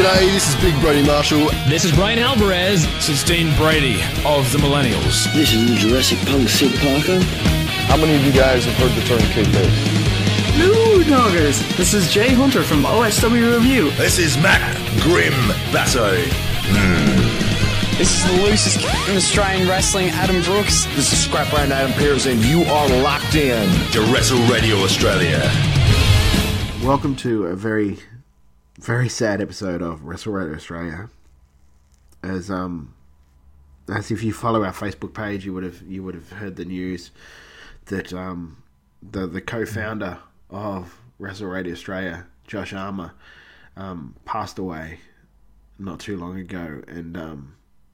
G'day, this is Big Brody Marshall. This is Brian Alvarez. This is Dean Brady of the Millennials. This is Jurassic Punk Sid Parker. How many of you guys have heard the term kayfabe? Hello, doggers. This is Jay Hunter from OSW Review. This is Matt Grim Basso. This is the loosest in Australian wrestling, Adam Brooks. This is Scrap Brand Adam Pearce, and you are locked in to Wrestle Radio Australia. Welcome to a very, very sad episode of Wrestle Radio Australia. As if you follow our Facebook page, you would have heard the news that the co-founder of Wrestle Radio Australia, Josh Armour, passed away not too long ago, and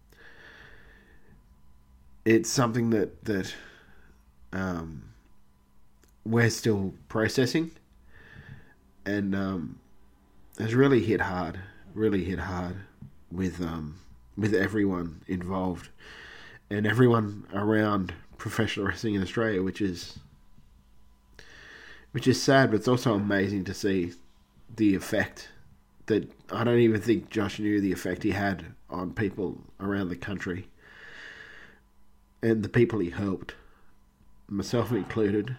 it's something that we're still processing, and has really hit hard with everyone involved and everyone around professional wrestling in Australia, which is sad, but it's also amazing to see the effect that I don't even think Josh knew the effect he had on people around the country and the people he helped, myself included,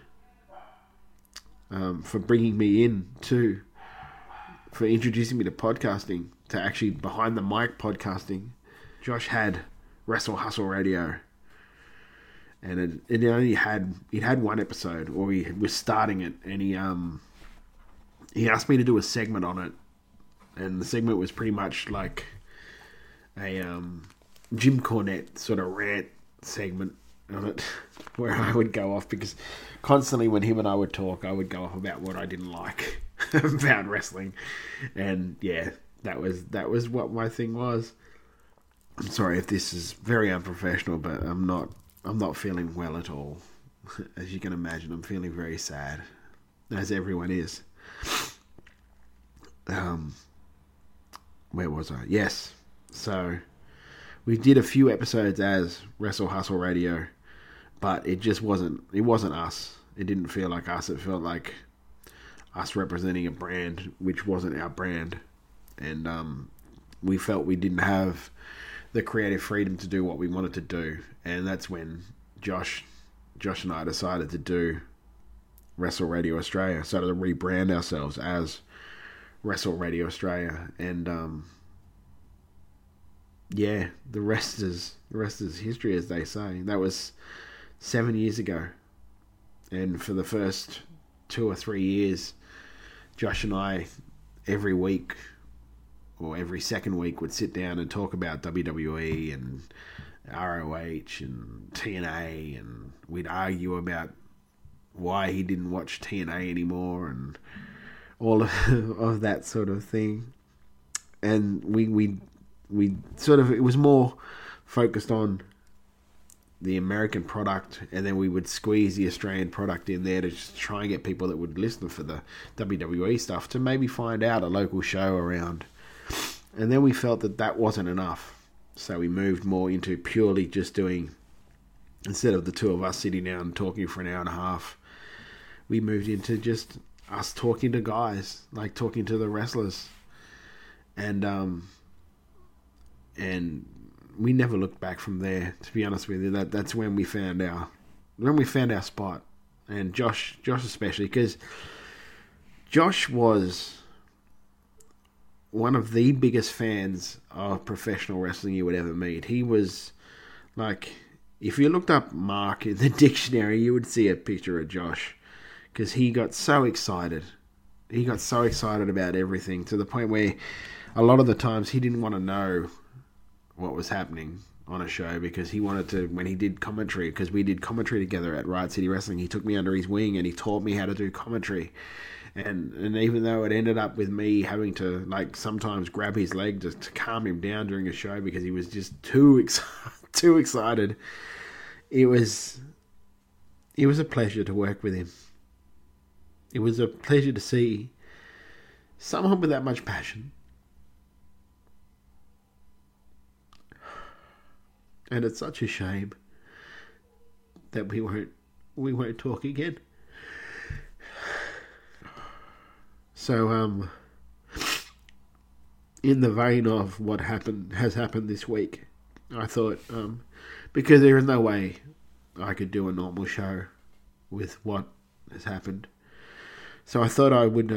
for bringing me in to, for introducing me to podcasting, to actually behind the mic podcasting. Josh had Wrestle Hustle Radio, and it only had one episode, or he was starting it, and he asked me to do a segment on it, and the segment was pretty much like a Jim Cornette sort of rant segment on it, where I would go off, because constantly when him and I would talk, I would go off about what I didn't like about wrestling, and yeah, that was what my thing was. I'm sorry if this is very unprofessional, but I'm not feeling well at all. As you can imagine, I'm feeling very sad, as everyone is. Where was I? Yes. So we did a few episodes as Wrestle Hustle Radio, but it wasn't us. It didn't feel like us. It felt like us representing a brand which wasn't our brand, and we felt we didn't have the creative freedom to do what we wanted to do, and that's when Josh and I decided to do Wrestle Radio Australia, started to rebrand ourselves as Wrestle Radio Australia, and yeah, the rest is history, as they say. That was 7 years ago, and for the first 2 or 3 years, Josh and I, every week or every second week, would sit down and talk about WWE and ROH and TNA, and we'd argue about why he didn't watch TNA anymore and all of that sort of thing. And we sort of, it was more focused on the American product, and then we would squeeze the Australian product in there to just try and get people that would listen for the WWE stuff to maybe find out a local show around. And then we felt that wasn't enough, so we moved more into purely just doing, instead of the two of us sitting down and talking for an hour and a half, we moved into just us talking to guys, like talking to the wrestlers, and we never looked back from there. To be honest with you, that's when we found our spot, and Josh especially, because Josh was one of the biggest fans of professional wrestling you would ever meet. He was like, if you looked up Mark in the dictionary, you would see a picture of Josh, because he got so excited. He got so excited about everything, to the point where a lot of the times he didn't want to know what was happening on a show, because he wanted to, when he did commentary, because we did commentary together at Riot City Wrestling, he took me under his wing and he taught me how to do commentary. And even though it ended up with me having to, like, sometimes grab his leg to calm him down during a show because he was just too excited, it was a pleasure to work with him. It was a pleasure to see someone with that much passion. And it's such a shame that we won't talk again. So in the vein of what has happened this week, I thought, because there is no way I could do a normal show with what has happened. So I thought I would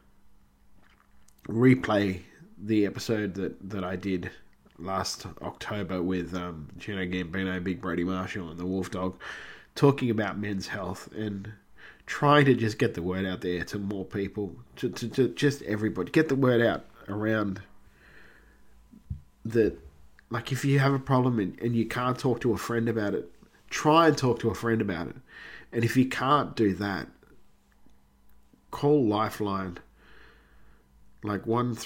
replay the episode that I did last October with Gino Gambino, Big Brody Marshall, and the Wolf Dog, talking about men's health and trying to just get the word out there to more people, to just everybody. Get the word out around that, like, if you have a problem and you can't talk to a friend about it, try and talk to a friend about it. And if you can't do that, call Lifeline, like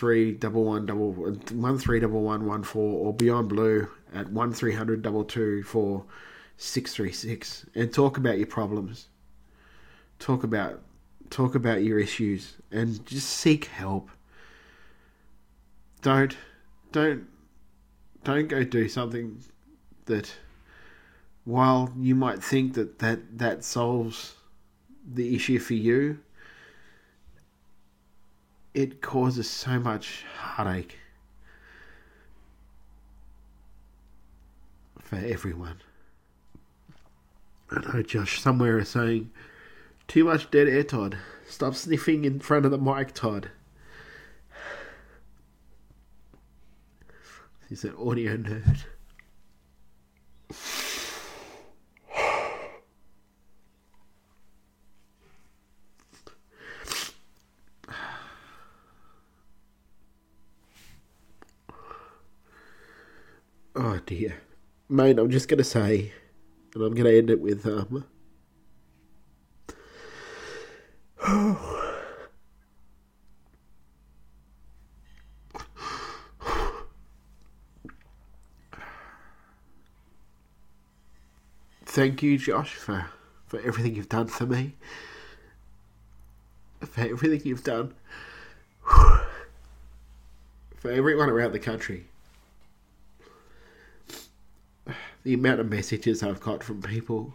131114, or Beyond Blue at 1300 224 636, and talk about your problems. Talk about your issues and just seek help. Don't go do something that, while you might think that solves the issue for you, it causes so much heartache for everyone. I know Josh somewhere is saying, too much dead air, Todd. Stop sniffing in front of the mic, Todd. He's an audio nerd. Oh dear. Mate, I'm just going to say, and I'm going to end it with, thank you, Josh, for everything you've done for me. For everything you've done for everyone around the country. The amount of messages I've got from people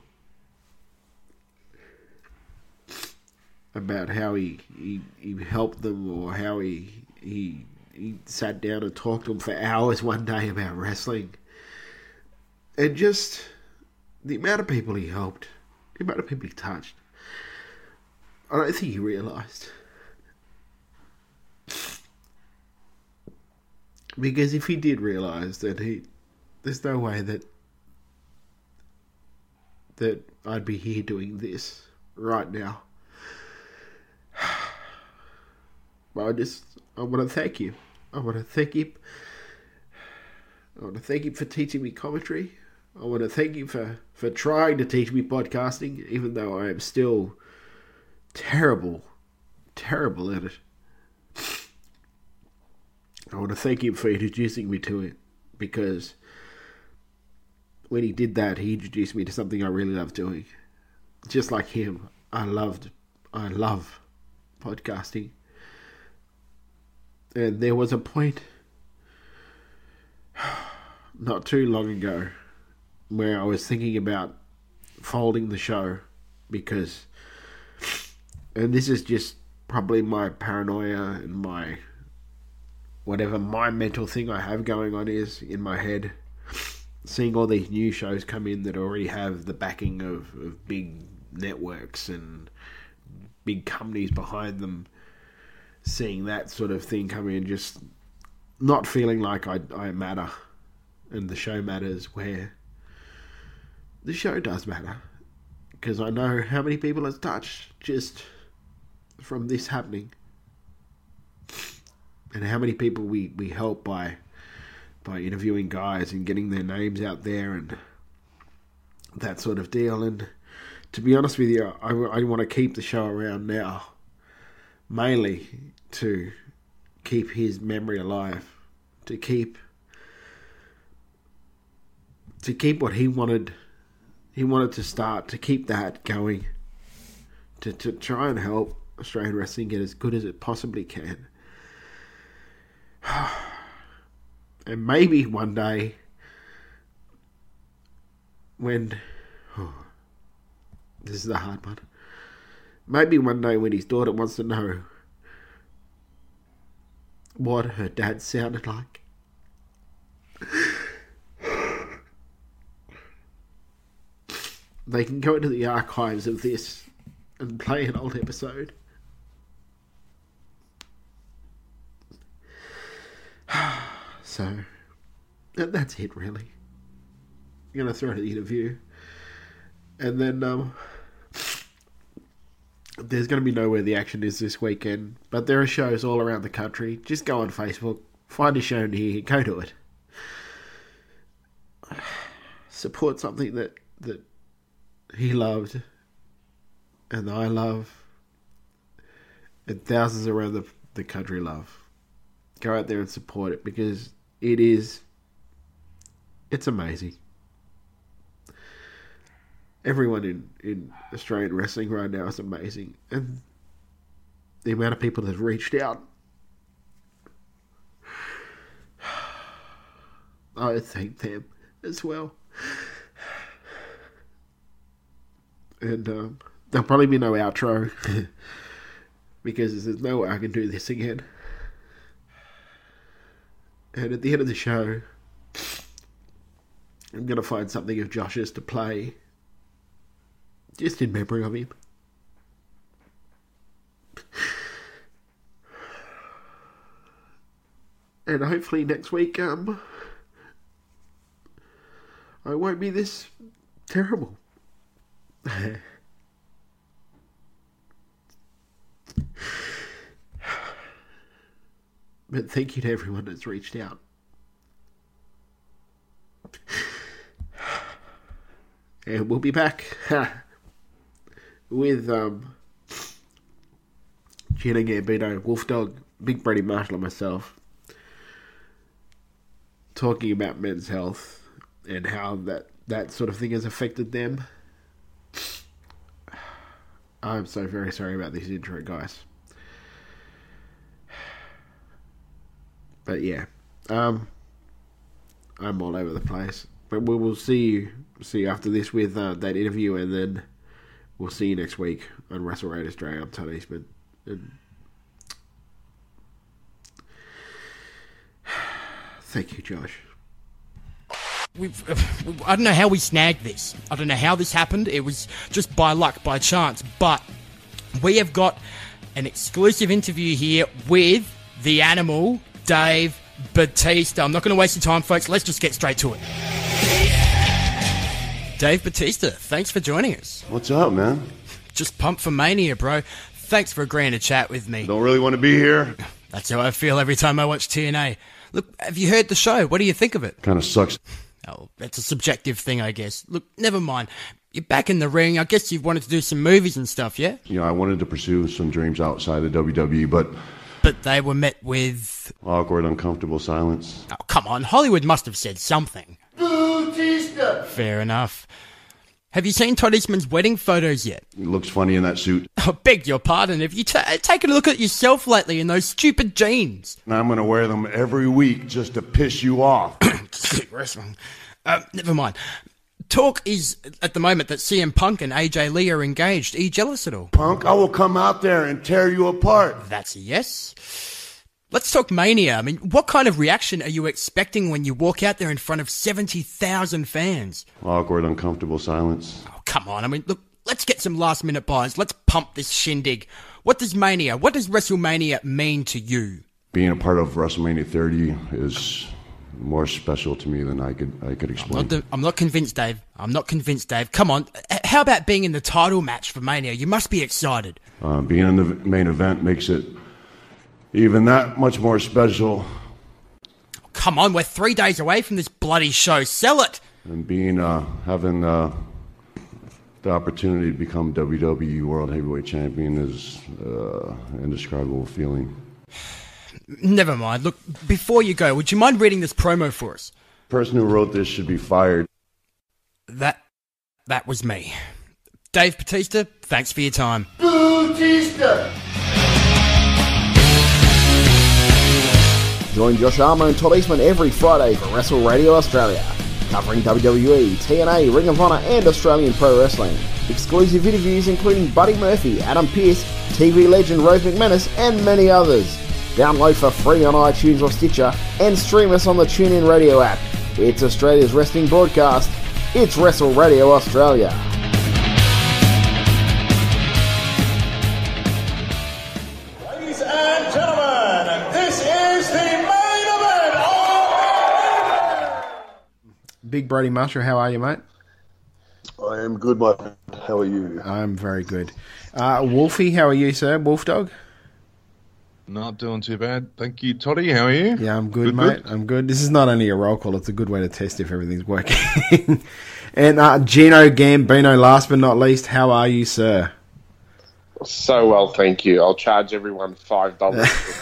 about how he helped them, or how he sat down and talked to them for hours one day about wrestling. And just the amount of people he helped, the amount of people he touched. I don't think he realised. Because if he did realise, then there's no way that I'd be here doing this right now. But I want to thank you. I want to thank you for teaching me commentary. I want to thank you for trying to teach me podcasting, even though I am still terrible at it. I want to thank him for introducing me to it, because when he did that, he introduced me to something I really love doing. Just like him, I love podcasting. And there was a point not too long ago where I was thinking about folding the show, because, and this is just probably my paranoia and my whatever my mental thing I have going on is in my head, seeing all these new shows come in that already have the backing of big networks and big companies behind them, seeing that sort of thing come in, just not feeling like I matter and the show matters, where the show does matter, because I know how many people it's touched just from this happening, and how many people we help by interviewing guys and getting their names out there and that sort of deal. And to be honest with you, I want to keep the show around now, mainly to keep his memory alive, to keep what he wanted to start, to keep that going, to try and help Australian wrestling get as good as it possibly can. And maybe one day, when this is the hard one, maybe one day when his daughter wants to know what her dad sounded like. They can go into the archives of this and play an old episode. So, that's it really. I'm going to throw the interview. And then, there's going to be nowhere the action is this weekend. But there are shows all around the country. Just go on Facebook, find a show near you, go to it. Support something that he loved, and I love, and thousands around the country love. Go out there and support it, because it's amazing. Everyone in Australian wrestling right now is amazing, and the amount of people that have reached out, I thank them as well. And there'll probably be no outro because there's no way I can do this again. And at the end of the show, I'm going to find something of Josh's to play just in memory of him. And hopefully next week I won't be this terrible. But thank you to everyone that's reached out. And we'll be back with Gina Gambino, Wolfdog, Big Brady Marshall and myself talking about men's health and how that sort of thing has affected them. I'm so very sorry about this intro, guys. But yeah, I'm all over the place. But we will see you after this with that interview, and then we'll see you next week on Wrestle Rate Australia. I'm Todd Eastman. And thank you, Josh. I don't know how we snagged this. I don't know how this happened. It was just by luck, by chance. But we have got an exclusive interview here with the Animal, Dave Batista. I'm not going to waste your time, folks. Let's just get straight to it. Dave Batista, thanks for joining us. What's up, man? Just pumped for Mania, bro. Thanks for agreeing to chat with me. Don't really want to be here. That's how I feel every time I watch TNA. Look, have you heard the show? What do you think of it? Kind of sucks. Oh, that's a subjective thing, I guess. Look, never mind. You're back in the ring. I guess you've wanted to do some movies and stuff, yeah? You know, I wanted to pursue some dreams outside of WWE, but they were met with awkward, uncomfortable silence. Oh, come on. Hollywood must have said something. Batista! Fair enough. Have you seen Todd Eastman's wedding photos yet? He looks funny in that suit. I beg your pardon. Have you taken a look at yourself lately in those stupid jeans? And I'm going to wear them every week just to piss you off. Never mind. Talk is, at the moment, that CM Punk and AJ Lee are engaged. Are you jealous at all? Punk, I will come out there and tear you apart. That's a yes. Let's talk Mania. I mean, what kind of reaction are you expecting when you walk out there in front of 70,000 fans? Awkward, uncomfortable silence. Oh, come on. I mean, look, let's get some last-minute buys. Let's pump this shindig. What does WrestleMania mean to you? Being a part of WrestleMania 30 is more special to me than I could explain. I'm not convinced, Dave. Come on. How about being in the title match for Mania? You must be excited. Being in the main event makes it even that much more special. Come on, we're 3 days away from this bloody show. Sell it! And being, having the opportunity to become WWE World Heavyweight Champion is an indescribable feeling. Never mind. Look, before you go, would you mind reading this promo for us? The person who wrote this should be fired. That was me. Dave Batista, thanks for your time. Batista! Join Josh Armour and Todd Eastman every Friday for Wrestle Radio Australia, covering WWE, TNA, Ring of Honor and Australian Pro Wrestling. Exclusive interviews including Buddy Murphy, Adam Pearce, TV legend Rose McManus and many others. Download for free on iTunes or Stitcher and stream us on the TuneIn Radio app. It's Australia's wrestling broadcast. It's Wrestle Radio Australia. Ladies and gentlemen, this is the main event of... Big Brody Marshall, how are you, mate? I am good, my friend. How are you? I'm very good. Wolfie, how are you, sir? Wolf Dog? Not doing too bad. Thank you, Toddy. How are you? Yeah, I'm good, mate. I'm good. This is not only a roll call, it's a good way to test if everything's working. And Gino Gambino, last but not least, how are you, sir? So well, thank you. I'll charge everyone $5 for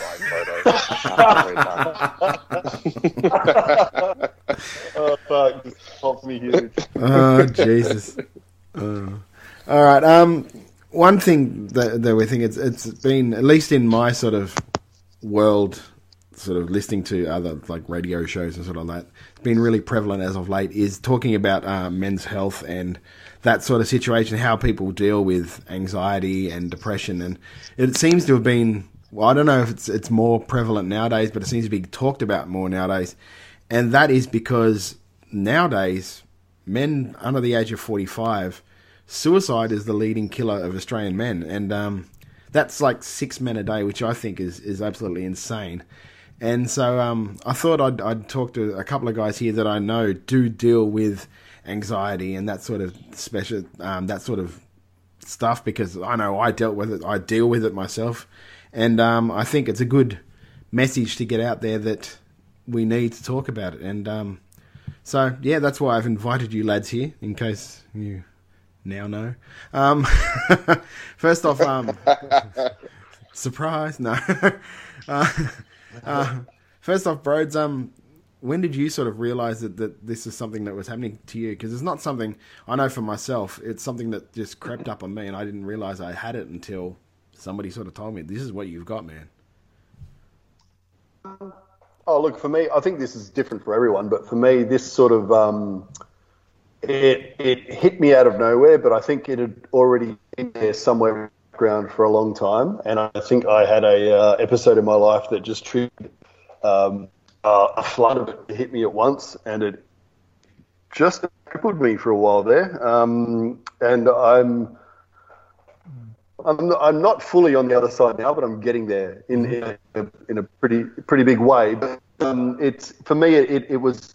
my photo. Oh, fuck. This pops me huge. Oh, Jesus. All right. One thing that we think it's been, at least in my sort of world, sort of listening to other like radio shows and sort of that, it's been really prevalent as of late, is talking about men's health and that sort of situation, how people deal with anxiety and depression. And it seems to have been, well, I don't know if it's more prevalent nowadays, but it seems to be talked about more nowadays. And that is because nowadays, men under the age of 45, suicide is the leading killer of Australian men. And that's like 6 men a day, which I think is absolutely insane. And so I thought I'd talk to a couple of guys here that I know do deal with anxiety and that sort of that sort of stuff, because I know I dealt with it. I deal with it myself. And I think it's a good message to get out there that we need to talk about it. And so, yeah, that's why I've invited you lads here, in case you now know. First off, surprise, no. First off, Broads, when did you sort of realise that this is something that was happening to you? Because it's not something, I know for myself, it's something that just crept up on me, and I didn't realise I had it until somebody sort of told me, this is what you've got, man. Oh, look, for me, I think this is different for everyone, but for me, this sort of, it hit me out of nowhere, but I think it had already been there somewhere in the background for a long time. And I think I had a episode in my life that just triggered a flood of it hit me at once, and it just crippled me for a while there. And I'm not fully on the other side now, but I'm getting there in a pretty big way. But it's, for me, it was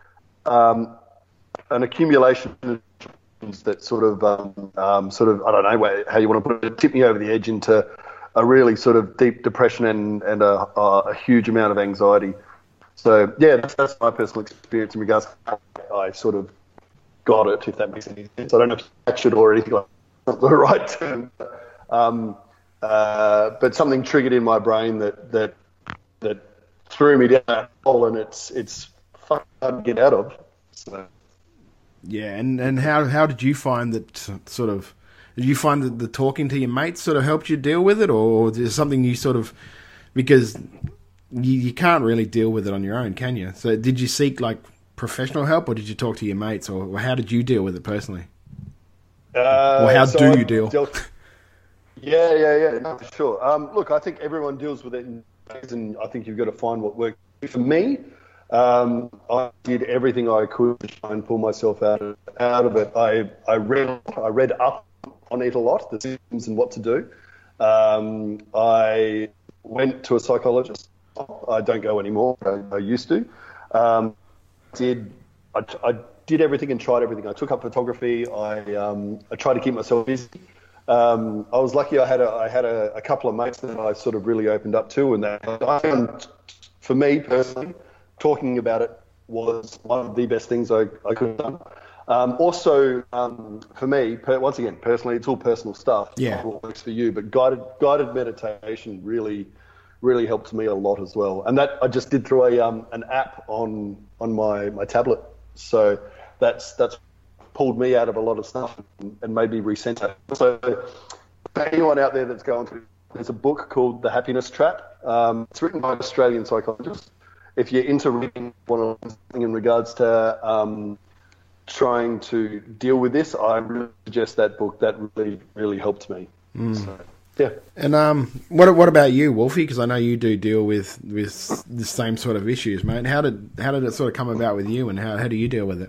an accumulation of things that sort of I don't know how you want to put it, tipped me over the edge into a really sort of deep depression and a huge amount of anxiety. So yeah, that's my personal experience in regards to how I sort of got it, if that makes any sense. I don't know if that should or anything like that's not the right term. But something triggered in my brain that threw me down that hole, and it's fucking hard to get out of. So. Yeah, and how did you find that sort of? Did you find that the talking to your mates sort of helped you deal with it, or is it something you sort of, because you can't really deal with it on your own, can you? So did you seek like professional help, or did you talk to your mates, or how did you deal with it personally? Or how do you deal? Yeah, no, for sure. Look, I think everyone deals with it in ways, and I think you've got to find what works. For me, I did everything I could to try and pull myself out of it. I read up on it a lot, the symptoms and what to do. I went to a psychologist. I don't go anymore. I used to. I did everything and tried everything. I took up photography. I tried to keep myself busy. I was lucky. I had a couple of mates that I sort of really opened up to, and that I found, for me personally, talking about it was one of the best things I could have done. Also, for me, once again, personally, it's all personal stuff. Yeah. What works for you, but guided meditation really helped me a lot as well. And that I just did through an app on my tablet. So that's pulled me out of a lot of stuff and made me recenter. So for anyone out there that's going through, there's a book called The Happiness Trap. It's written by an Australian psychologist. If you're into reading something in regards to trying to deal with this, I really suggest that book. That really helped me. Mm. So. Yeah. And what about you, Wolfie? Because I know you do deal with the same sort of issues, mate. How did it sort of come about with you, and how do you deal with it?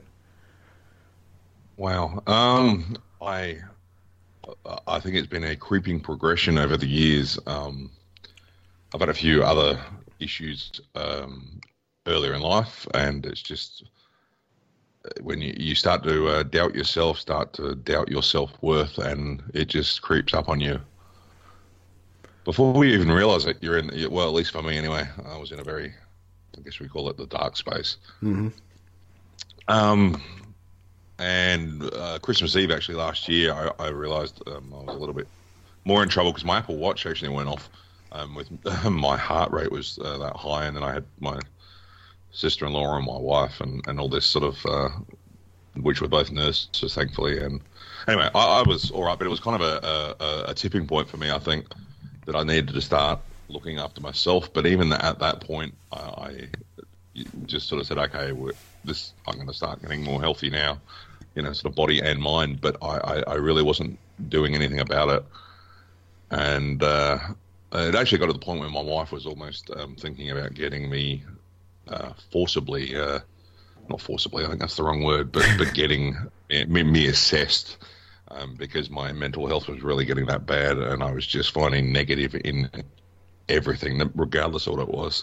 Wow. I think it's been a creeping progression over the years. I've had a few other issues earlier in life, and it's just when you start to doubt yourself, start to doubt your self-worth, and it just creeps up on you. Before we even realise it, you're in, well, at least for me anyway, I was in a very, I guess we call it the dark space. Mm-hmm. And Christmas Eve, actually, last year, I realised I was a little bit more in trouble because my Apple Watch actually went off with my heart rate was that high, and then I had my sister-in-law and my wife and all this sort of, which were both nurses, thankfully. And anyway, I was all right, but it was kind of a tipping point for me, I think, that I needed to start looking after myself. But even at that point, I just sort of said, okay, I'm going to start getting more healthy now, sort of body and mind. But I really wasn't doing anything about it. And it actually got to the point where my wife was almost thinking about getting me forcibly, not forcibly, I think that's the wrong word, but getting me assessed. Because my mental health was really getting that bad, and I was just finding negative in everything, regardless of what it was.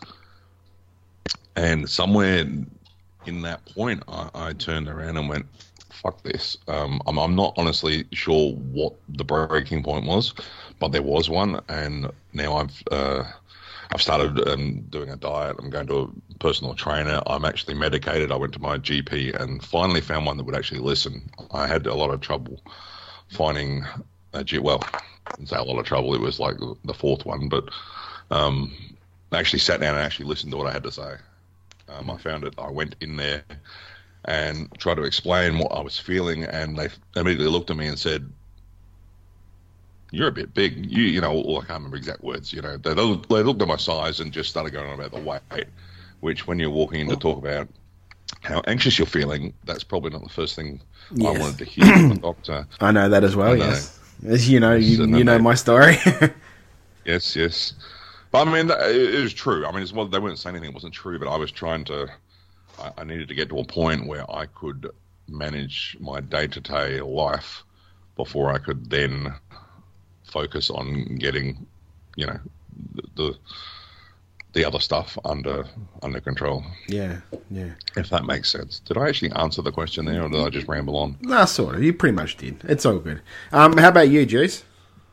And somewhere in that point, I turned around and went, fuck this. I'm not honestly sure what the breaking point was, but there was one, and now I've started doing a diet. I'm going to a personal trainer. I'm actually medicated. I went to my GP and finally found one that would actually listen. I had a lot of trouble finding I didn't say a lot of trouble. It was like the fourth one, but I actually sat down and actually listened to what I had to say. I found it. I went in there and tried to explain what I was feeling, and they immediately looked at me and said, "You're a bit big." I can't remember exact words. They looked at my size and just started going on about the weight, which when you're walking in to talk about how anxious you're feeling, that's probably not the first thing I wanted to hear from the doctor. I know that as well, yes. As you know, you know my story. Yes. But I mean, it was true. I mean, they weren't saying anything that wasn't true, but I was trying to, I needed to get to a point where I could manage my day-to-day life before I could then focus on getting, the other stuff under control. Yeah. If that makes sense. Did I actually answer the question there, or did I just ramble on? No, sort of. You pretty much did. It's all good. How about you, Juice?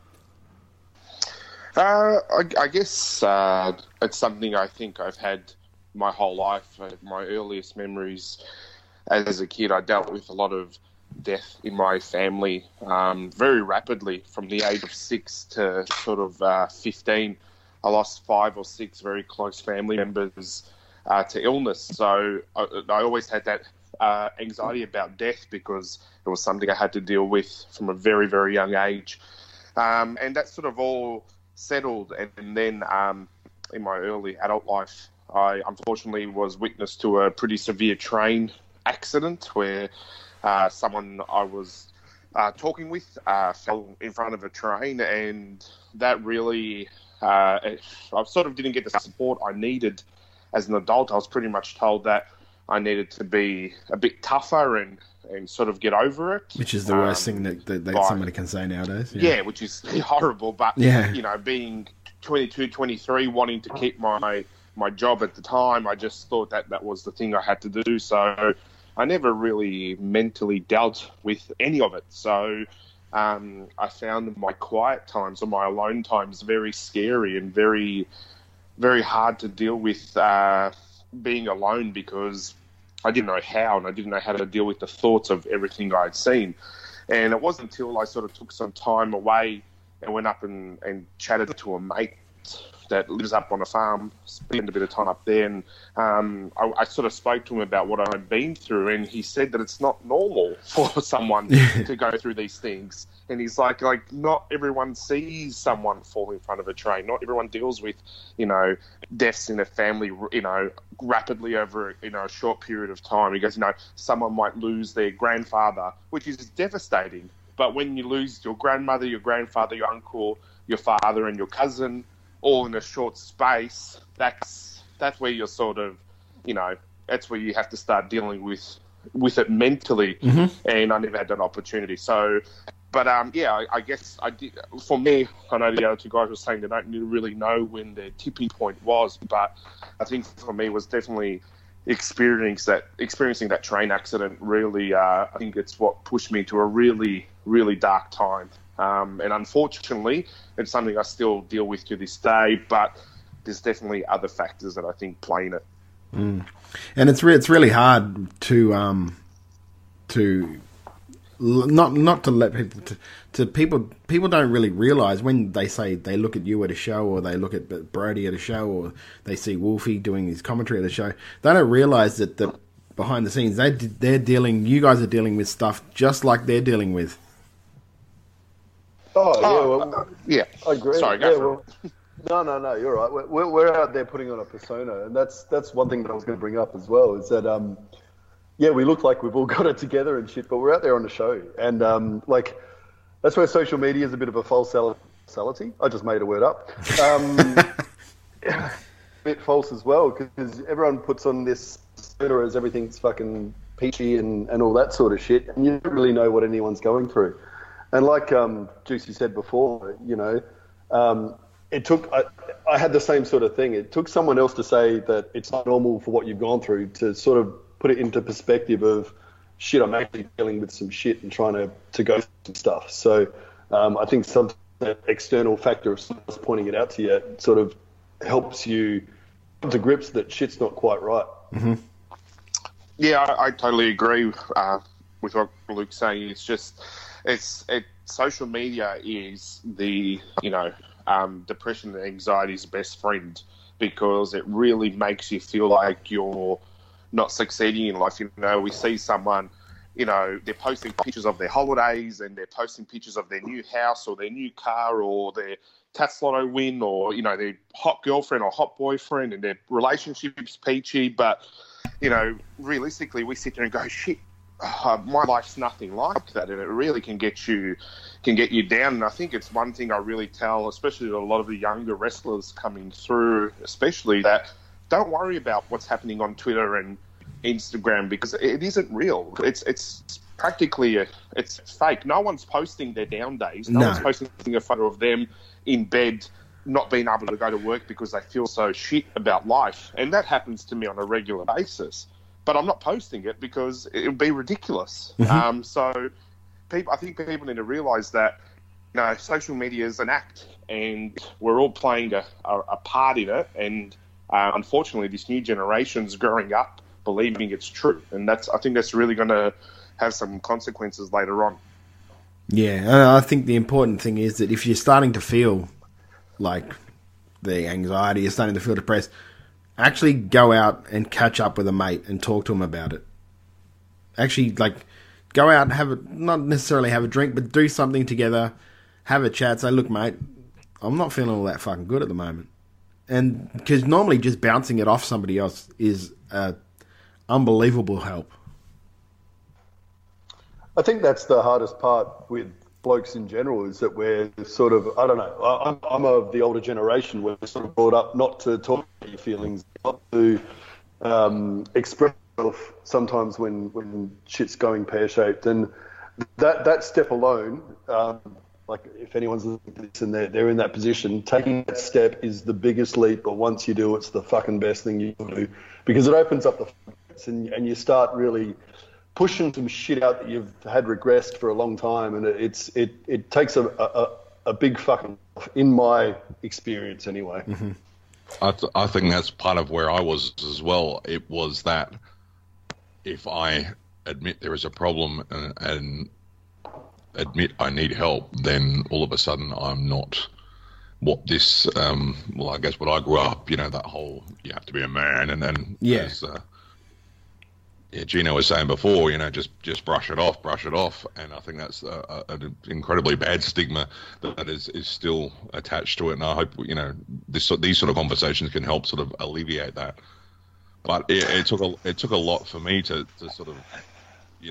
I guess it's something I think I've had my whole life. My earliest memories as a kid, I dealt with a lot of death in my family very rapidly from the age of 6 to sort of 15. I lost 5 or 6 very close family members to illness. So I always had that anxiety about death because it was something I had to deal with from a very, very young age. And that sort of all settled. And then in my early adult life, I unfortunately was witness to a pretty severe train accident where someone I was talking with fell in front of a train, and that really... I sort of didn't get the support I needed as an adult. I was pretty much told that I needed to be a bit tougher and sort of get over it. Which is the worst thing that somebody can say nowadays. Yeah, which is horrible. But, being 22, 23, wanting to keep my job at the time, I just thought that was the thing I had to do. So I never really mentally dealt with any of it. So... I found my quiet times or my alone times very scary and very, very hard to deal with being alone because I didn't know how, and I didn't know how to deal with the thoughts of everything I'd seen. And it wasn't until I sort of took some time away and went up and chatted to a mate that lives up on a farm, spent a bit of time up there, and I sort of spoke to him about what I'd been through, and he said that it's not normal for someone to go through these things. And he's like not everyone sees someone fall in front of a train. Not everyone deals with, deaths in a family, rapidly over, a short period of time. He goes, someone might lose their grandfather, which is devastating. But when you lose your grandmother, your grandfather, your uncle, your father and your cousin all in a short space, that's where you're sort of, that's where you have to start dealing with it mentally. And I never had that opportunity. So, but I guess I did. For me, I know the other two guys were saying they don't really know when their tipping point was, but I think for me it was definitely experiencing that train accident. Really, I think it's what pushed me to a really, really dark time. And unfortunately, it's something I still deal with to this day, but there's definitely other factors that I think play in it. And it's really hard to not to let people don't really realize when they say they look at you at a show, or they look at Brody at a show, or they see Wolfie doing his commentary at a show. They don't realize that the behind the scenes you guys are dealing with stuff just like they're dealing with. Yeah. I agree. Sorry, No, you're right. We're out there putting on a persona, and that's one thing that I was going to bring up as well, is that we look like we've all got it together and shit, but we're out there on the show, and that's where social media is a bit of a false reality. I just made a word up. A bit false as well, because everyone puts on this persona as everything's fucking peachy and all that sort of shit, and you don't really know what anyone's going through. And like Juicy said before, it took. I had the same sort of thing. It took someone else to say that it's not normal for what you've gone through to sort of put it into perspective of, shit, I'm actually dealing with some shit and trying to go through some stuff. So I think some external factor of someone pointing it out to you sort of helps you come to grips that shit's not quite right. Yeah, I totally agree with what Luke's saying. It's just, social media is the, depression and anxiety's best friend, because it really makes you feel like you're not succeeding in life. We see someone, they're posting pictures of their holidays, and they're posting pictures of their new house or their new car or their Tatslotto win, or, their hot girlfriend or hot boyfriend, and their relationship's peachy. But, realistically, we sit there and go, shit, my life's nothing like that, and it really can get you down. And I think it's one thing I really tell, especially to a lot of the younger wrestlers coming through, especially, that don't worry about what's happening on Twitter and Instagram, because it isn't real. It's practically it's fake. No one's posting their down days. No one's posting a photo of them in bed not being able to go to work because they feel so shit about life, and that happens to me on a regular basis. But I'm not posting it because it would be ridiculous. So I think people need to realise that, social media is an act, and we're all playing a part in it. And unfortunately, this new generation's growing up believing it's true, and I think that's really going to have some consequences later on. Yeah, and I think the important thing is that if you're starting to feel like the anxiety, you're starting to feel depressed, actually go out and catch up with a mate and talk to him about it. Actually, go out and not necessarily have a drink, but do something together, have a chat, say, look, mate, I'm not feeling all that fucking good at the moment. And because normally just bouncing it off somebody else is unbelievable help. I think that's the hardest part with blokes in general, is that we're sort of, I don't know, I'm of the older generation, where we're sort of brought up not to talk about your feelings, not to express yourself sometimes when shit's going pear-shaped. And that step alone, like if anyone's listening to this and they're in that position, taking that step is the biggest leap, but once you do, it's the fucking best thing you can do, because it opens up the floodgates and you start really pushing some shit out that you've had regressed for a long time, and it takes a big fucking off, in my experience anyway. I think that's part of where I was as well. It was that if I admit there is a problem and admit I need help, then all of a sudden I'm not what this, I guess what I grew up, that whole, you have to be a man, and then as Gino was saying before, just brush it off, and I think that's an incredibly bad stigma that is still attached to it, and I hope, these sort of conversations can help sort of alleviate that. But it took a lot for me to sort of,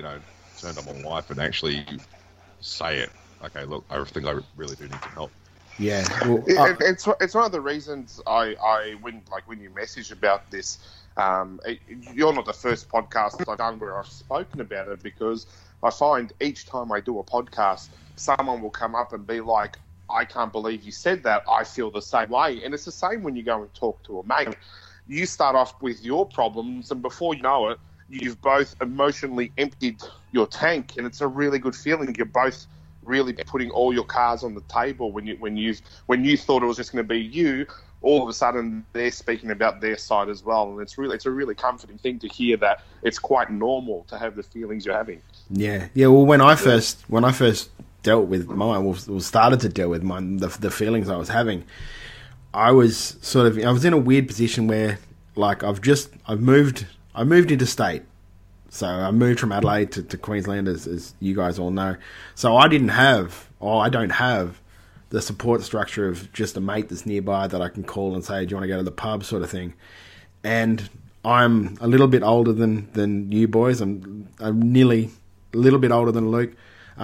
turn to my wife and actually say it. Okay, look, I think I really do need some help. Yeah, well, it's one of the reasons I when you messaged about this, you're not the first podcast I've done where I've spoken about it, because I find each time I do a podcast, someone will come up and be like, I can't believe you said that. I feel the same way. And it's the same when you go and talk to a mate. You start off with your problems, and before you know it, you've both emotionally emptied your tank, and it's a really good feeling. You're both really putting all your cards on the table. When you thought it was just going to be you, all of a sudden they're speaking about their side as well, and it's a really comforting thing to hear that it's quite normal to have the feelings you're having. Yeah. Well, when I first dealt with mine, started to deal with mine, the feelings I was having, I was in a weird position where, like, I've moved interstate. So I moved from Adelaide to Queensland, as you guys all know. So I don't have the support structure of just a mate that's nearby that I can call and say, do you want to go to the pub, sort of thing. And I'm a little bit older than you boys. I'm nearly a little bit older than Luke.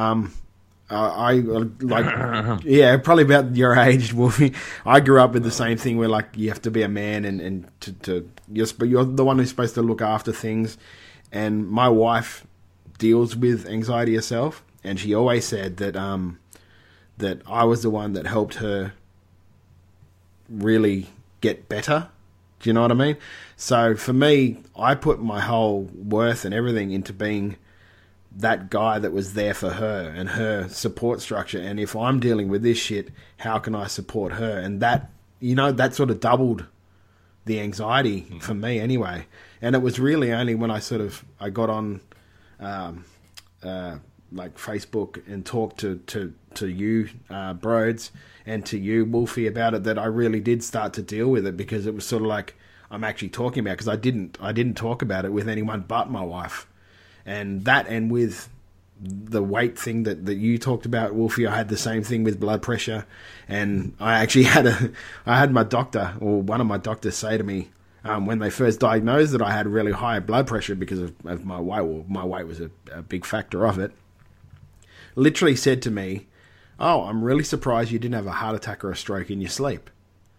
Probably about your age, Wolfie. I grew up with the same thing where, like, you have to be a man and you're the one who's supposed to look after things. And my wife deals with anxiety herself, and she always said that that I was the one that helped her really get better. Do you know what I mean? So for me, I put my whole worth and everything into being that guy that was there for her and her support structure. And if I'm dealing with this shit, how can I support her? And that, that sort of doubled the anxiety for me anyway. And it was really only when I got on like Facebook and talked to you, Broads, and to you, Wolfie, about it, that I really did start to deal with it, because it was sort of like I'm actually talking about it, because I didn't talk about it with anyone but my wife. And with the weight thing that you talked about, Wolfie, I had the same thing with blood pressure. And I actually had my doctor, or one of my doctors, say to me, when they first diagnosed that I had really high blood pressure because of my weight, well, my weight was a big factor of it, literally said to me, "Oh, I'm really surprised you didn't have a heart attack or a stroke in your sleep."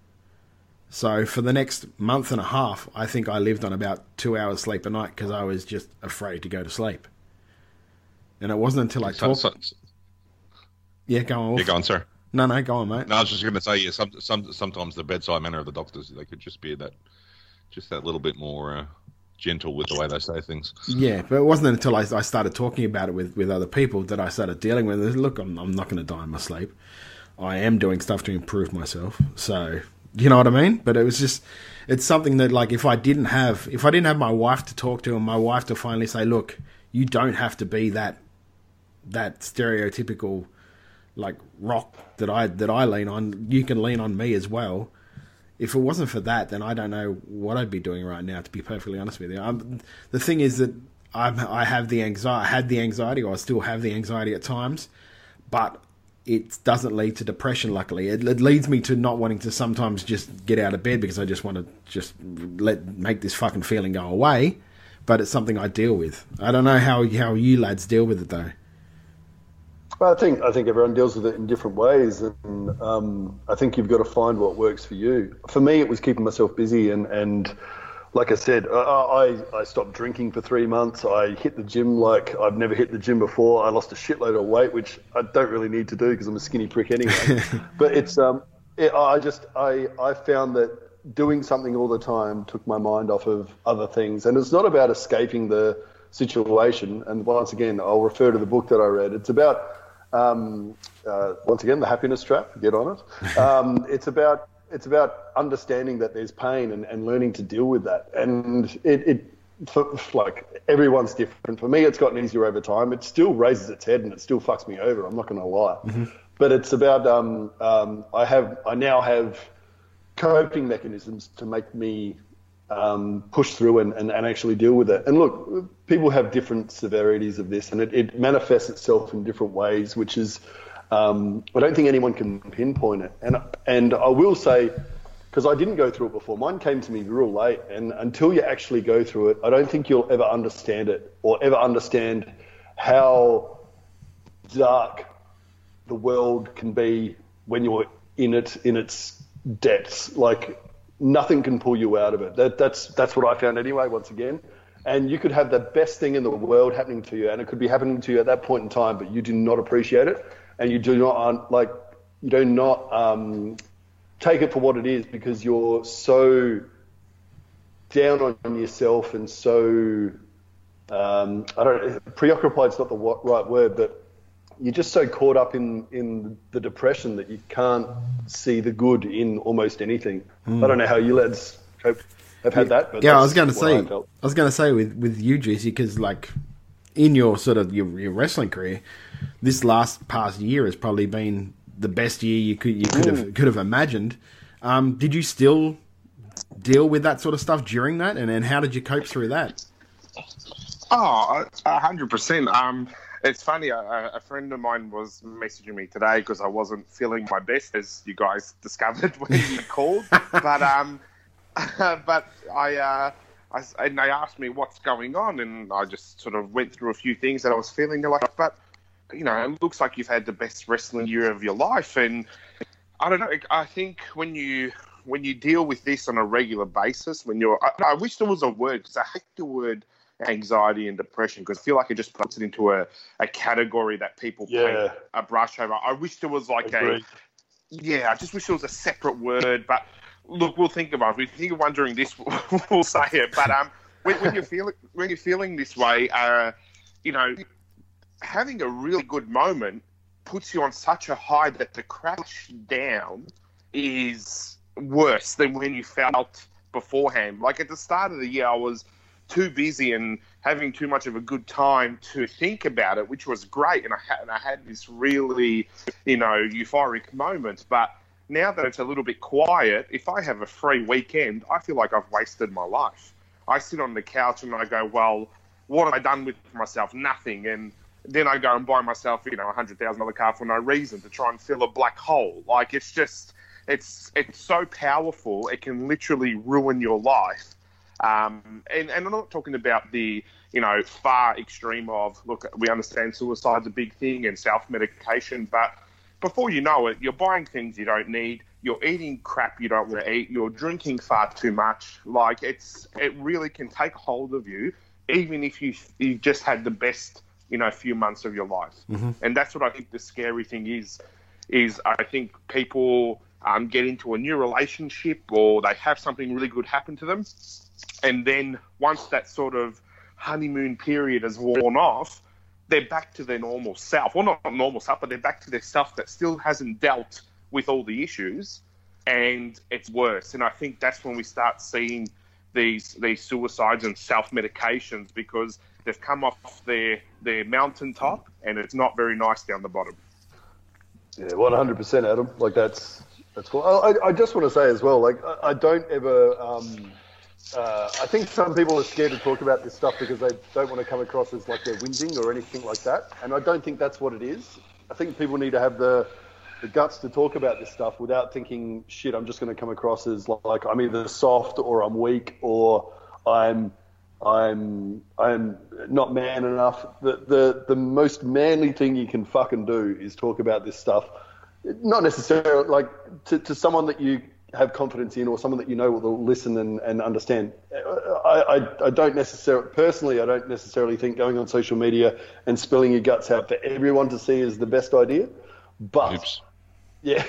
So for the next month and a half, I think I lived on about 2 hours sleep a night, because I was just afraid to go to sleep. And it wasn't until I talked... Yeah, go on. Yeah, go on, sir. No, go on, mate. No, I was just going to say, sometimes the bedside manner of the doctors, they could just be that little bit more gentle with the way they say things. Yeah, but it wasn't until I started talking about it with other people that I started dealing with it. Look, I'm not going to die in my sleep. I am doing stuff to improve myself. So... You know what I mean? But it's something that, like, if I didn't have my wife to talk to, and my wife to finally say, look, you don't have to be that stereotypical, like, rock that I lean on. You can lean on me as well. If it wasn't for that, then I don't know what I'd be doing right now, to be perfectly honest with you. The thing is that I had the anxiety, or I still have the anxiety at times, but it doesn't lead to depression, luckily. It leads me to not wanting to sometimes just get out of bed, because I just want to make this fucking feeling go away. But it's something I deal with. I don't know how you lads deal with it, though. Well, I think everyone deals with it in different ways, and I think you've got to find what works for you. For me, it was keeping myself busy, and like I said, I stopped drinking for 3 months. I hit the gym like I've never hit the gym before. I lost a shitload of weight, which I don't really need to do because I'm a skinny prick anyway. But I found that doing something all the time took my mind off of other things. And it's not about escaping the situation. And once again, I'll refer to the book that I read. It's about, once again, The Happiness Trap. Get on it. It's about understanding that there's pain and learning to deal with that. And like, everyone's different. For me, it's gotten easier over time. It still raises its head and it still fucks me over. I'm not going to lie. Mm-hmm. But it's about I now have coping mechanisms to make me push through and actually deal with it. And look, people have different severities of this, and it manifests itself in different ways, which is. I don't think anyone can pinpoint it. And I will say, because I didn't go through it before, mine came to me real late, and until you actually go through it, I don't think you'll ever understand it, or ever understand how dark the world can be when you're in its depths. Like nothing can pull you out of it. That's what I found anyway. Once again, and you could have the best thing in the world happening to you, and it could be happening to you at that point in time, but you do not appreciate it, and you do not take it for what it is because you're so down on yourself and so preoccupied's not the right word, but you're just so caught up in the depression that you can't see the good in almost anything. I don't know how you lads have had that, but I was going to say with you, GC, because like in your sort of your wrestling career, this past year has probably been the best year you could have imagined. Did you still deal with that sort of stuff during that, and how did you cope through that? 100%. It's funny, a friend of mine was messaging me today because I wasn't feeling my best, as you guys discovered when you called. But and they asked me what's going on, and I just sort of went through a few things that I was feeling. They're like, but you know, it looks like you've had the best wrestling year of your life, and I don't know. I think when you deal with this on a regular basis, I wish there was a word, because I hate the word anxiety and depression, because I feel like it just puts it into a category that people paint a brush over. I wish there was like I just wish there was a separate word. But look, we'll think about it. If we think of one during this, we'll say it. But when you're feeling this way, you know, having a really good moment puts you on such a high that the crash down is worse than when you felt beforehand. Like at the start of the year, I was too busy and having too much of a good time to think about it, which was great. And I had this really, you know, euphoric moment. But now that it's a little bit quiet, if I have a free weekend, I feel like I've wasted my life. I sit on the couch and I go, well, what have I done with myself? Nothing. And then I go and buy myself, you know, a $100,000 car for no reason to try and fill a black hole. Like it's just, it's so powerful. It can literally ruin your life. And I'm not talking about the, you know, far extreme of, look, we understand suicide's a big thing and self-medication, but before you know it, you're buying things you don't need, you're eating crap you don't want to eat, you're drinking far too much. Like it really can take hold of you, even if you just had the best, you know, few months of your life. Mm-hmm. And that's what I think the scary thing is I think people get into a new relationship or they have something really good happen to them. And then once that sort of honeymoon period has worn off, they're back to their normal self. Well, not normal self, but they're back to their self that still hasn't dealt with all the issues, and it's worse. And I think that's when we start seeing these suicides and self-medications, because they've come off their mountaintop and it's not very nice down the bottom. Yeah, 100%, Adam. Like that's cool. I just want to say as well, like I don't ever... I think some people are scared to talk about this stuff because they don't want to come across as like they're whinging or anything like that. And I don't think that's what it is. I think people need to have the guts to talk about this stuff without thinking, shit, I'm just going to come across as like I'm either soft or I'm weak or I'm not man enough. The most manly thing you can fucking do is talk about this stuff. Not necessarily like to someone that you have confidence in or someone that you know will listen and understand. I don't necessarily think going on social media and spilling your guts out for everyone to see is the best idea. But Oops. Yeah.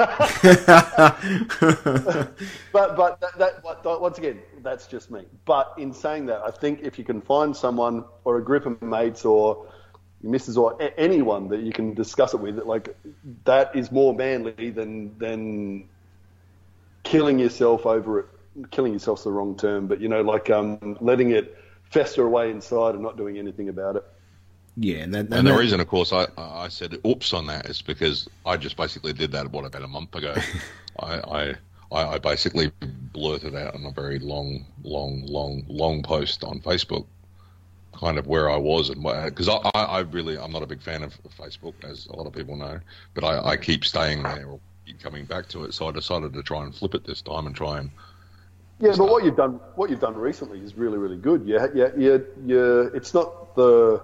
but once again, that's just me. But in saying that, I think if you can find someone or a group of mates or missus or anyone that you can discuss it with, like that is more manly than killing yourself over it. Killing yourself's the wrong term, but you know, like letting it fester away inside and not doing anything about it. Yeah, and the reason, of course, I said oops on that is because I just basically did that about a month ago. I basically blurted out on a very long post on Facebook, kind of where I was and because I'm not a big fan of Facebook, as a lot of people know, but I keep staying there or keep coming back to it. So I decided to try and flip it this time and try and. Yeah, but what you've done recently is really, really good. Yeah. It's not the.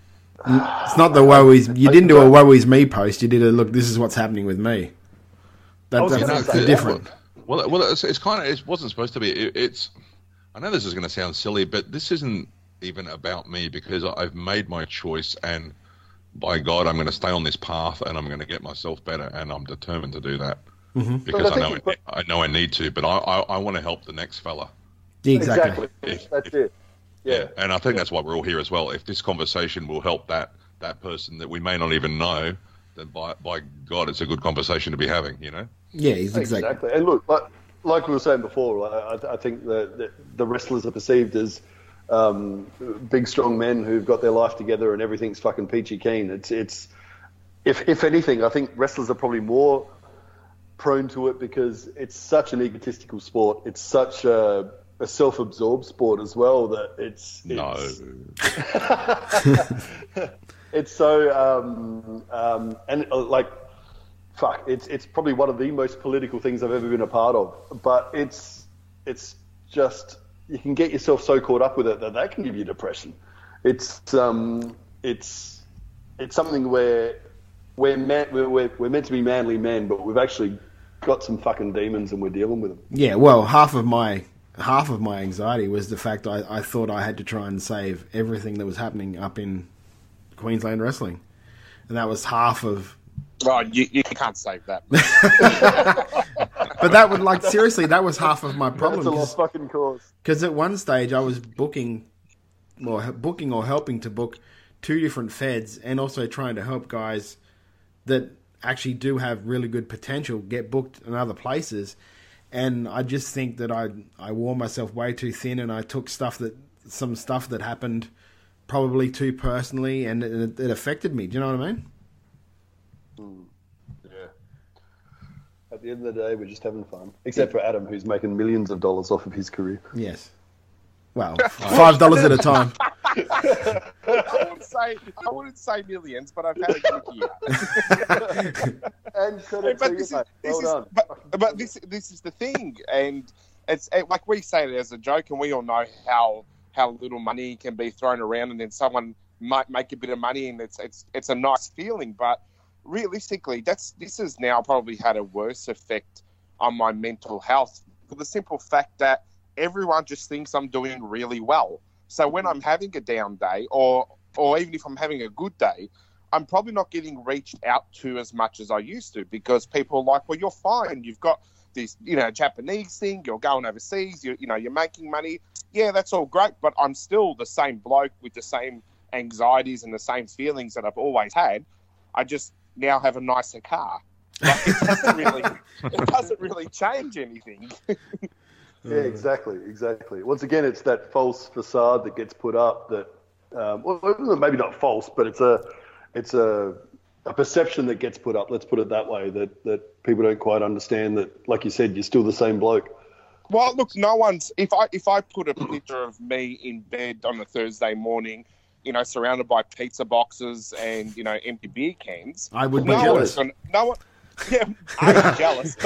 It's not the woe is. You didn't do a woe is me post. You did a look. This is what's happening with me. That's different. Well, it's kind of, it wasn't supposed to be. It's. I know this is going to sound silly, but this isn't even about me because I've made my choice, and by God, I'm going to stay on this path, and I'm going to get myself better, and I'm determined to do that because I know I need to. But I want to help the next fella. Exactly. That's it. Yeah. And I think that's why we're all here as well. If this conversation will help that person that we may not even know, then by God, it's a good conversation to be having, you know? Yeah, exactly. And look, like we were saying before, I think the wrestlers are perceived as big, strong men who've got their life together and everything's fucking peachy keen. It's if anything, I think wrestlers are probably more prone to it because it's such an egotistical sport. It's such a self-absorbed sport as well that it's it's so and like fuck, it's probably one of the most political things I've ever been a part of. But it's just, you can get yourself so caught up with it that can give you depression. It's something where we're meant to be manly men, but we've actually got some fucking demons and we're dealing with them. Yeah, well, half of my anxiety was the fact I thought I had to try and save everything that was happening up in Queensland wrestling, and that was half of. Oh, you can't save that. But that would, like, seriously, that was half of my problem. That's a lost fucking cause. Because at one stage I was booking or helping to book 2 different feds, and also trying to help guys that actually do have really good potential get booked in other places. And I just think that I wore myself way too thin, and I took some stuff that happened probably too personally, and it affected me. Do you know what I mean? Yeah. At the end of the day, we're just having fun. Except for Adam, who's making millions of dollars off of his career. Yes. Well, $5 at a time. I wouldn't say millions, but I've had a good year. But this is the thing, and it's like we say it as a joke, and we all know how little money can be thrown around, and then someone might make a bit of money, and it's a nice feeling. But realistically, this has now probably had a worse effect on my mental health for the simple fact that everyone just thinks I'm doing really well. So when I'm having a down day, or even if I'm having a good day, I'm probably not getting reached out to as much as I used to, because people are like, well, you're fine. You've got this, Japanese thing. You're going overseas. You're making money. Yeah, that's all great, but I'm still the same bloke with the same anxieties and the same feelings that I've always had. I just now have a nicer car. Like, it doesn't really change anything. Yeah, exactly. Once again, it's that false facade that gets put up that, well, maybe not false, but it's a perception that gets put up. Let's put it that way. That people don't quite understand that, like you said, you're still the same bloke. Well, look, no one's. If I put a picture of me in bed on a Thursday morning, surrounded by pizza boxes and empty beer cans, I would be jealous. No one. Yeah, I'm jealous.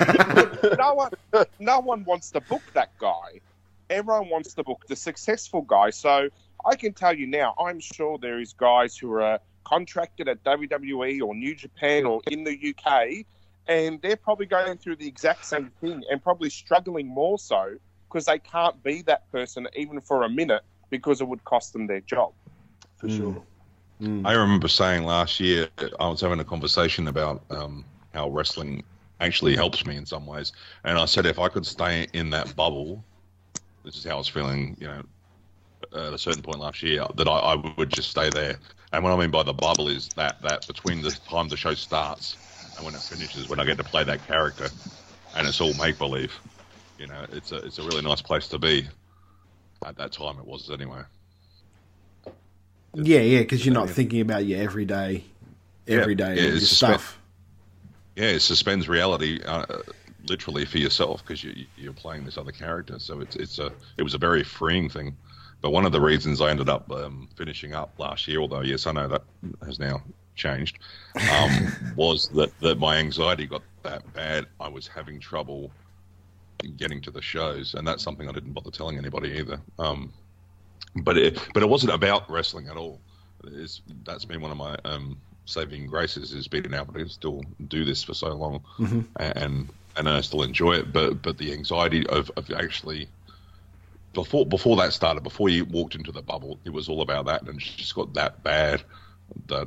But no one wants to book that guy. Everyone wants to book the successful guy. So I can tell you now, I'm sure there is guys who are contracted at WWE or New Japan or in the UK, and they're probably going through the exact same thing and probably struggling more so because they can't be that person even for a minute because it would cost them their job. For sure. I remember saying last year, I was having a conversation about how wrestling actually helps me in some ways. And I said if I could stay in that bubble, this is how I was feeling, at a certain point last year, that I would just stay there. And what I mean by the bubble is that between the time the show starts and when it finishes, when I get to play that character, and it's all make-believe, it's a really nice place to be. At that time it was anyway. Yeah, because you're not thinking about your everyday stuff. It suspends reality literally for yourself because you're playing this other character. So it was a very freeing thing. But one of the reasons I ended up finishing up last year, although yes, I know that has now changed, was that my anxiety got that bad. I was having trouble getting to the shows, and that's something I didn't bother telling anybody either. But it wasn't about wrestling at all. That's been one of my saving graces is being able to still do this for so long, Mm-hmm. and I still enjoy it. But the anxiety of actually before that started, before you walked into the bubble, it was all about that, and it just got that bad that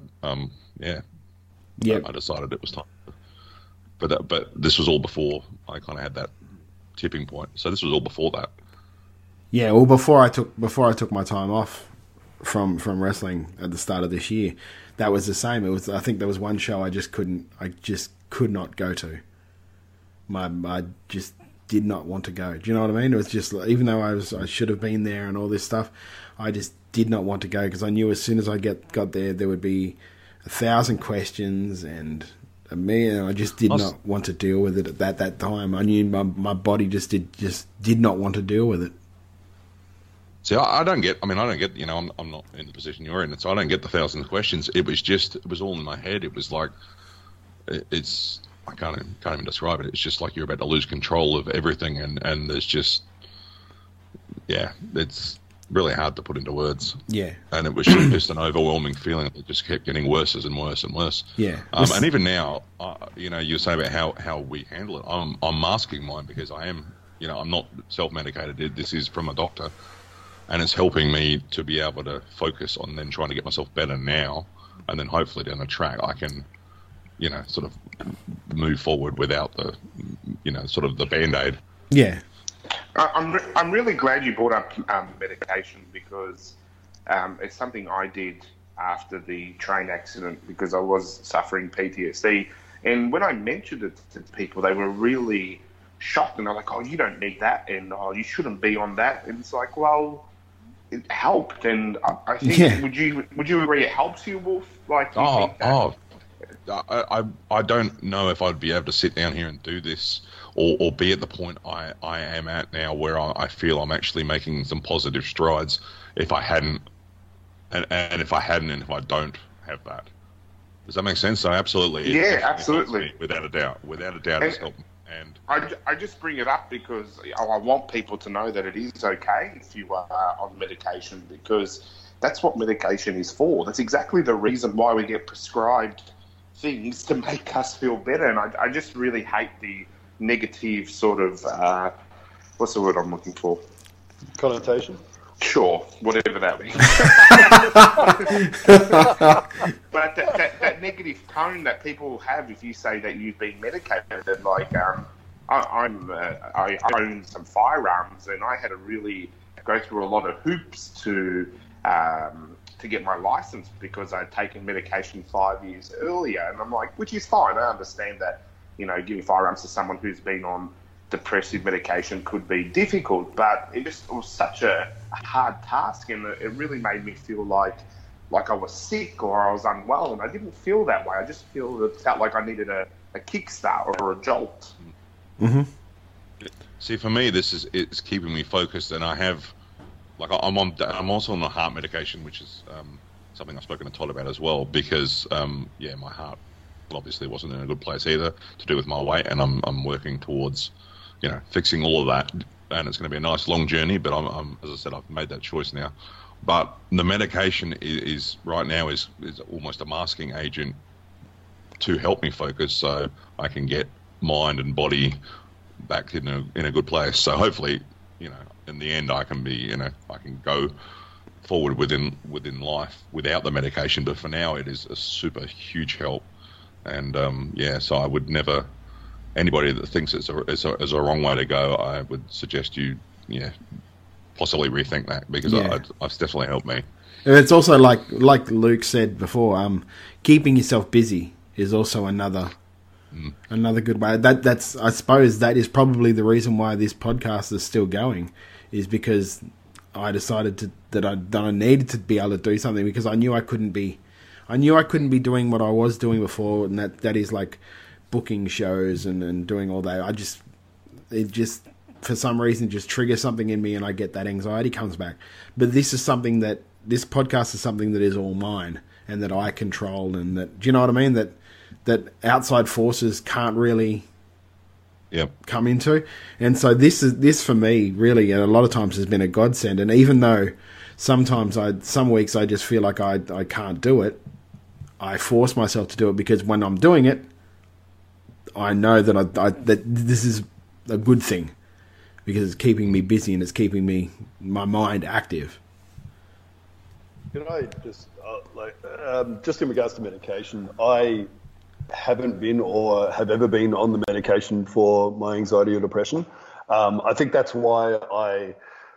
I decided it was time. But this was all before I kind of had that tipping point. So this was all before that. Yeah, well, before I took my time off from wrestling at the start of this year, that was the same. I think there was one show I just could not go to. I just did not want to go. Do you know what I mean? It was just, even though I should have been there and all this stuff, I just did not want to go because I knew as soon as I got there would be 1,000 questions and I just did not want to deal with it at that time. I knew my body just did not want to deal with it. See, I don't get. I'm not in the position you're in, so I don't get the 1,000 questions. It was all in my head. It was like, I can't even describe it. It's just like you're about to lose control of everything, and there's just, it's really hard to put into words. Yeah. And it was just an overwhelming feeling that just kept getting worse and worse and worse. Yeah. And even now, you say about how we handle it. I'm masking mine because I am, I'm not self-medicated. This is from a doctor. And it's helping me to be able to focus on then trying to get myself better now, and then hopefully down the track I can, sort of move forward without the, sort of the Band-Aid. Yeah. I'm really glad you brought up medication because it's something I did after the train accident because I was suffering PTSD. And when I mentioned it to people, they were really shocked and they're like, "Oh, you don't need that," and "Oh, you shouldn't be on that." And it's like, well, it helped, and I think would you agree it helps you, Wolf? Like, I don't know if I'd be able to sit down here and do this or be at the point I am at now where I feel I'm actually making some positive strides if I hadn't, and if I don't have that. Does that make sense? So absolutely. Yeah, absolutely. Without a doubt, it's helped. And I just bring it up because I want people to know that it is okay if you are on medication, because that's what medication is for. That's exactly the reason why we get prescribed things, to make us feel better. And I just really hate the negative sort of, what's the word I'm looking for? Connotation? Sure, whatever that means. But that negative tone that people have if you say that you've been medicated, like I own some firearms, and I had to really go through a lot of hoops to get my license because I'd taken medication 5 years earlier, and I'm like, which is fine. I understand that, giving firearms to someone who's been on depressive medication could be difficult, but it was such a hard task, and it really made me feel like I was sick or I was unwell, and I didn't feel that way. I just felt like I needed a kickstart or a jolt. Mm-hmm. See, for me, it's keeping me focused, and I have, I'm also on the heart medication, which is something I've spoken to Todd about as well, because my heart obviously wasn't in a good place either, to do with my weight, and I'm working towards fixing all of that, and it's going to be a nice long journey, but I'm as I said, I've made that choice now. But the medication is right now is almost a masking agent to help me focus, so I can get mind and body back in a good place. So hopefully, in the end, I can be, I can go forward within life without the medication. But for now, it is a super huge help, and so I would never. Anybody that thinks it's a wrong way to go, I would suggest you, possibly rethink that, because it's definitely helped me. And it's also like Luke said before, keeping yourself busy is also another good way. That's I suppose that is probably the reason why this podcast is still going, is because I decided that I needed to be able to do something, because I knew I couldn't be doing what I was doing before, and that is like booking shows and doing all that. It just for some reason just triggers something in me, and I get that anxiety comes back. But this podcast is something that is all mine and that I control, and that, do you know what I mean? That outside forces can't really come into. And so this for me really, and a lot of times, has been a godsend. And even though some weeks I just feel like I can't do it, I force myself to do it because when I'm doing it, I know that that this is a good thing because it's keeping me busy and it's keeping my mind active. Can I just just in regards to medication, I haven't been or have ever been on the medication for my anxiety or depression. I think that's why I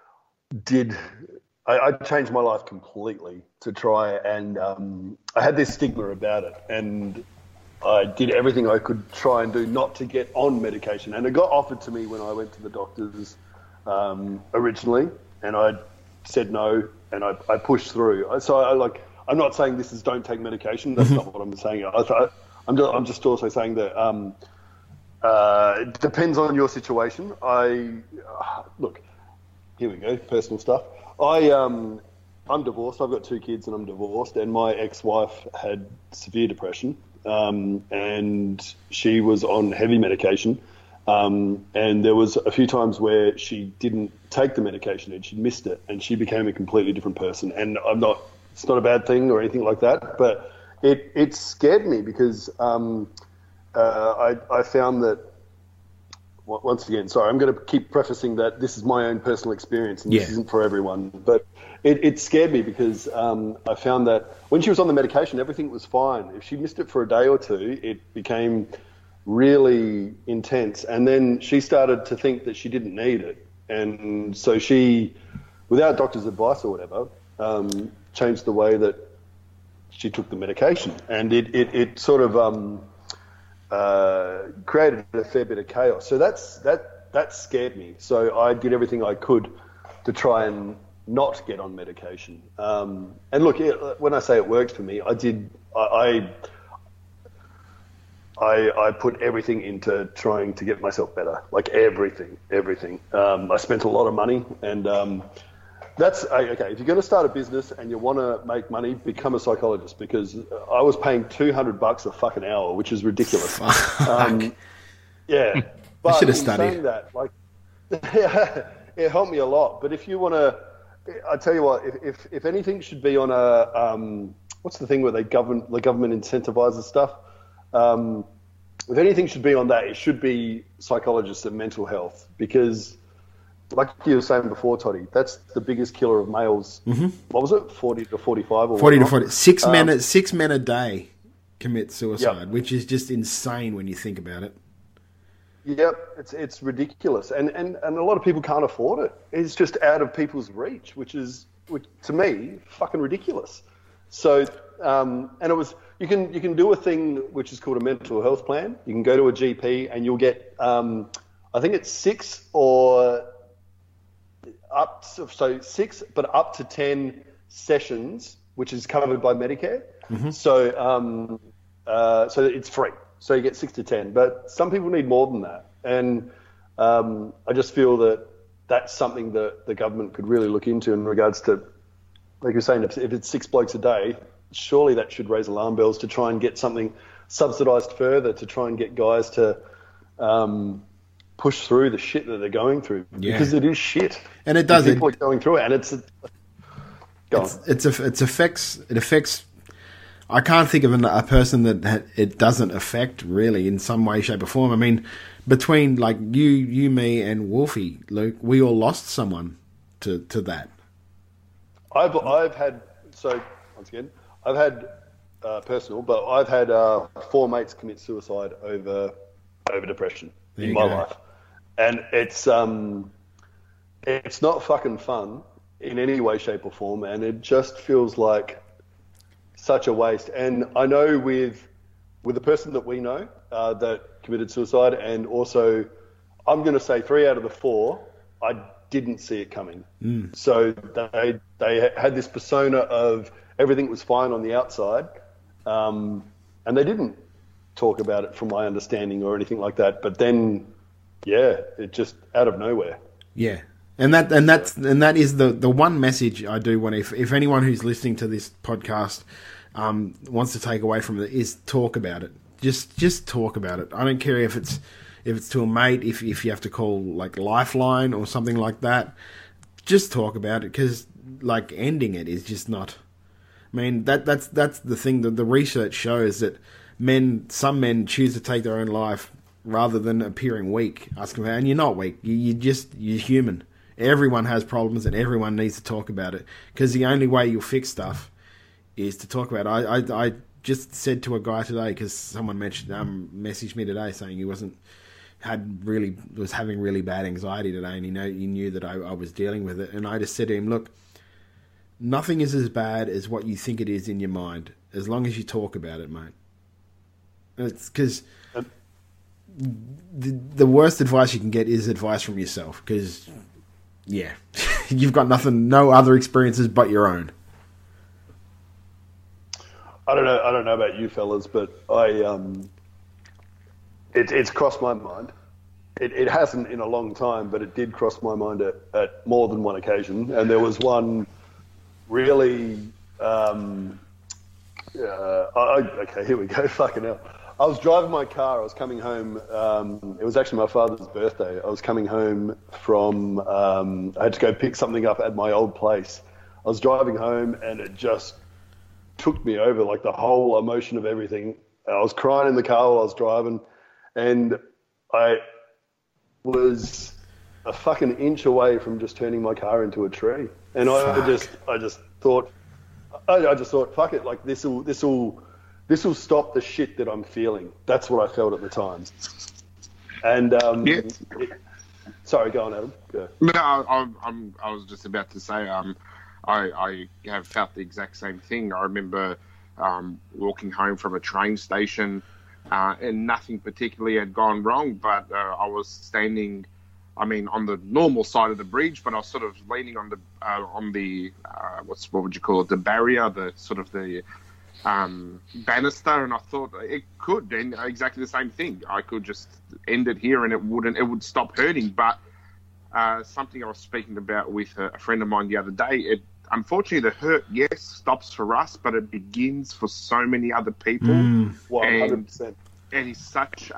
changed my life completely to try and I had this stigma about it, and I did everything I could try and do not to get on medication. And it got offered to me when I went to the doctors originally, and I said no, and I pushed through. So I'm not saying this is don't take medication. That's not what I'm saying. I'm just also saying that it depends on your situation. Look, here we go, personal stuff. I'm divorced. I've got 2 kids and I'm divorced, and my ex-wife had severe depression, and she was on heavy medication, and there was a few times where she didn't take the medication and she missed it, and she became a completely different person. And it's not a bad thing or anything like that, but it scared me because I found that, once again, sorry, I'm going to keep prefacing that this is my own personal experience and this isn't for everyone, but it scared me because I found that when she was on the medication, everything was fine. If she missed it for a day or two, it became really intense. And then she started to think that she didn't need it. And so she, without doctor's advice or whatever, changed the way that she took the medication. And it sort of created a fair bit of chaos. So that scared me. So I did everything I could to try and not get on medication. And look, when I say it worked for me, I put everything into trying to get myself better, like everything. I spent a lot of money, and that's okay. If you're going to start a business and you want to make money, become a psychologist, because I was paying $200 a fucking hour, which is ridiculous. Yeah, but I should have studied. Saying that, it helped me a lot. But if you want to, I tell you what, if anything should be on a what's the thing where the government incentivizes stuff? If anything should be on that, it should be psychologists and mental health, because, like you were saying before, Toddy, that's the biggest killer of males. Mm-hmm. What was it, 40 to 45? Or 40 to 40. 6 men a day commit suicide, which is just insane when you think about it. Yep, it's ridiculous, and a lot of people can't afford it. It's just out of people's reach, which to me, fucking ridiculous. So, and it was, you can do a thing which is called a mental health plan. You can go to a GP and you'll get, I think it's 6 or up to 10 sessions, which is covered by Medicare. Mm-hmm. So it's free. So you get 6 to 10, but some people need more than that. And I just feel that that's something that the government could really look into in regards to, like you're saying, if it's 6 blokes a day, surely that should raise alarm bells to try and get something subsidised further, to try and get guys to push through the shit that they're going through, because it is shit. And it does. People are going through it, and it affects. I can't think of a person that it doesn't affect, really, in some way, shape or form. I mean, between like you, me, and Wolfie, Luke, we all lost someone to that. I've had personal, but I've had 4 mates commit suicide over depression in my life, and it's not fucking fun in any way, shape, or form, and it just feels like such a waste. And I know with the person that we know that committed suicide, and also I'm going to say 3 out of the 4, I didn't see it coming. So they had this persona of everything was fine on the outside, and they didn't talk about it from my understanding or anything like that. But then, it just out of nowhere. Yeah. And that is the one message I do want. If anyone who's listening to this podcast wants to take away from it, is talk about it. Just talk about it. I don't care if it's to a mate, if you have to call like Lifeline or something like that. Just talk about it, because like ending it is just not. I mean, that's the thing. The research shows that some men choose to take their own life rather than appearing weak. And you're not weak. You're human. Everyone has problems, and everyone needs to talk about it. Because the only way you'll fix stuff is to talk about it. I just said to a guy today, because someone messaged me today saying he was having really bad anxiety today, and he knew that I was dealing with it. And I just said to him, look, nothing is as bad as what you think it is in your mind, as long as you talk about it, mate. It's because the worst advice you can get is advice from yourself, because, yeah, you've got no other experiences but your own. I don't know about you fellas, but it's crossed my mind. It hasn't in a long time, but it did cross my mind at more than one occasion. And there was one really, okay, here we go, fucking hell. I was driving my car, I was coming home, it was actually my father's birthday. I was coming home from, I had to go pick something up at my old place. I was driving home and it just took me over, like the whole emotion of everything. I was crying in the car while I was driving, and I was a fucking inch away from just turning my car into a tree. And I just thought, fuck it, like this will stop the shit that I'm feeling. That's what I felt at the time. And sorry, go on, Adam. Go. No, I was just about to say, I have felt the exact same thing. I remember walking home from a train station, and nothing particularly had gone wrong, but I was standing, on the normal side of the bridge, but I was sort of leaning on the what would you call it, the barrier, the sort of the banister, and I thought it could end exactly the same thing. I could just end it here and it would stop hurting. But something I was speaking about with a friend of mine the other day, unfortunately, the hurt, yes, stops for us, but it begins for so many other people. 100%. And it's such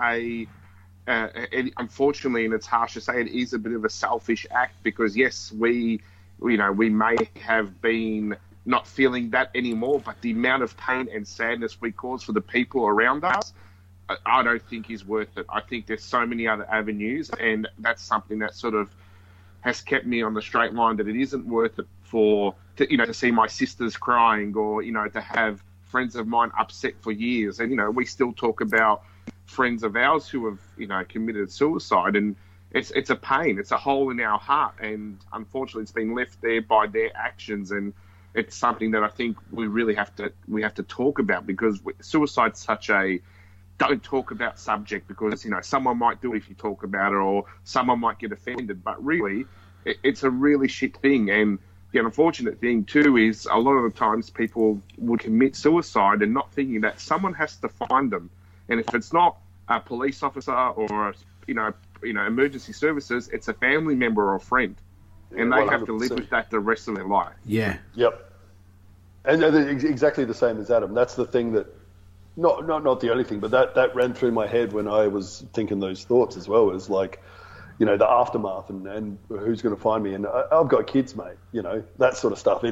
unfortunately, and it's harsh to say, it is a bit of a selfish act, because yes, we may have been not feeling that anymore, but the amount of pain and sadness we cause for the people around us, I don't think is worth it. I think there's so many other avenues, and that's something that sort of has kept me on the straight line, that it isn't worth it to see my sisters crying, or, to have friends of mine upset for years. And, we still talk about friends of ours who have, committed suicide, and it's a pain. It's a hole in our heart. And unfortunately, it's been left there by their actions. And it's something that I think we really have to talk about, because suicide's such a don't talk about subject, because, someone might do it if you talk about it, or someone might get offended. But really, it's a really shit thing. And the unfortunate thing too is a lot of the times people would commit suicide and not thinking that someone has to find them. And if it's not a police officer or emergency services, it's a family member or a friend, and they 100%. Have to live with that the rest of their life. Yeah. Yep. And exactly the same as Adam. That's the thing that, not the only thing, but that ran through my head when I was thinking those thoughts as well. Is like, the aftermath and who's going to find me, and I've got kids, mate. That sort of stuff.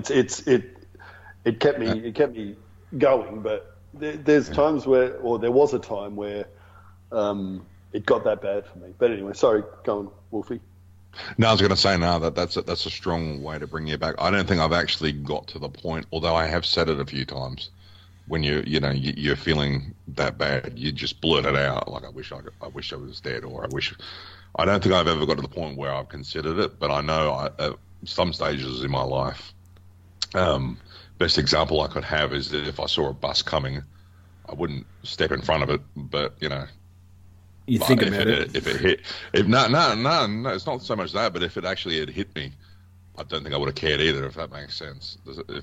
It kept me going, but there's times where, or there was a time where, it got that bad for me. But anyway, sorry, go on, Wolfie. No, I was going to say that's a strong way to bring you back. I don't think I've actually got to the point, although I have said it a few times, when you're feeling that bad, you just blurt it out, like I wish I was dead, or I don't think I've ever got to the point where I've considered it, but I know at some stages in my life, best example I could have is that if I saw a bus coming, I wouldn't step in front of it, but you think about it. If it hit, no, it's not so much that, but if it actually had hit me, I don't think I would have cared either. If that makes sense.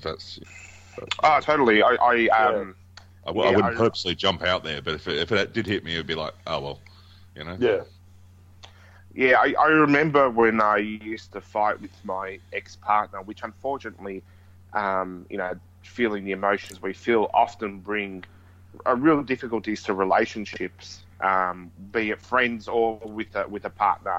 Oh, totally. I wouldn't purposely jump out there, but if it did hit me, it'd be like, oh well, Yeah. Yeah, I remember when I used to fight with my ex-partner, which unfortunately, feeling the emotions we feel often bring real difficulties to relationships, be it friends or with a partner.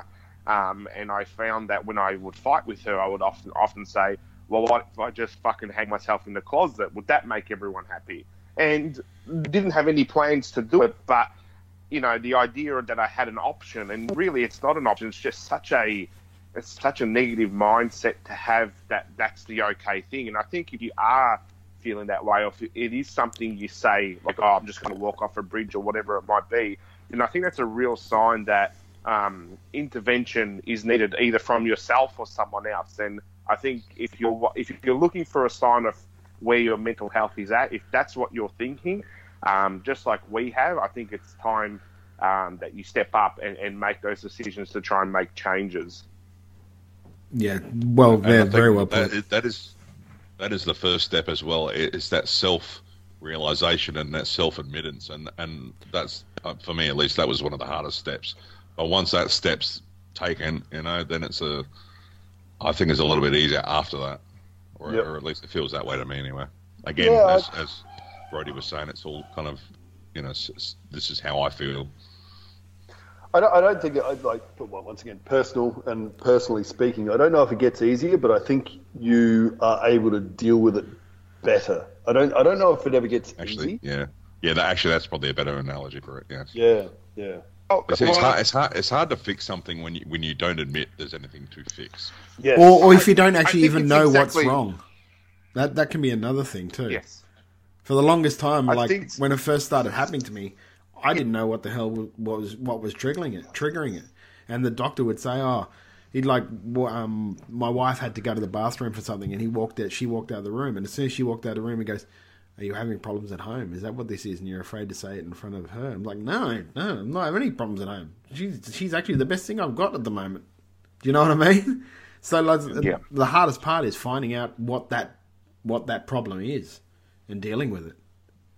And I found that when I would fight with her, I would often say, well, what if I just fucking hang myself in the closet? Would that make everyone happy? And didn't have any plans to do it, but, you know, the idea that I had an option, and really it's not an option, it's just such a negative mindset to have that's the okay thing. And I think if you are feeling that way, or if it is something you say, like, oh, I'm just going to walk off a bridge or whatever it might be, then I think that's a real sign that intervention is needed either from yourself or someone else. And I think if you're looking for a sign of where your mental health is at, if that's what you're thinking, just like we have, I think it's time that you step up and make those decisions to try and make changes. Yeah, well, very well put. That is the first step as well. It's that self-realization and that self-admittance, and that's for me at least that was one of the hardest steps. But once that step's taken, you know, then I think it's a little bit easier after that, or at least it feels that way to me anyway. Again, as Brody was saying, it's all kind of, you know, this is how I feel. I don't think once again, personally speaking, I don't know if it gets easier, but I think you are able to deal with it better. I don't know if it ever gets easy. That's probably a better analogy for it. Yes. Yeah. It's hard to fix something when you don't admit there's anything to fix. Yes. Or if you don't actually even know what's wrong. That can be another thing too. Yes. For the longest time, when it first started happening to me, I didn't know what the hell was triggering it. And the doctor would say, my wife had to go to the bathroom for something, and she walked out of the room, and as soon as she walked out of the room, he goes, are you having problems at home? Is that what this is? And you're afraid to say it in front of her. I'm like, no, I'm not having any problems at home. She's actually the best thing I've got at the moment. Do you know what I mean? So the hardest part is finding out what that problem is and dealing with it.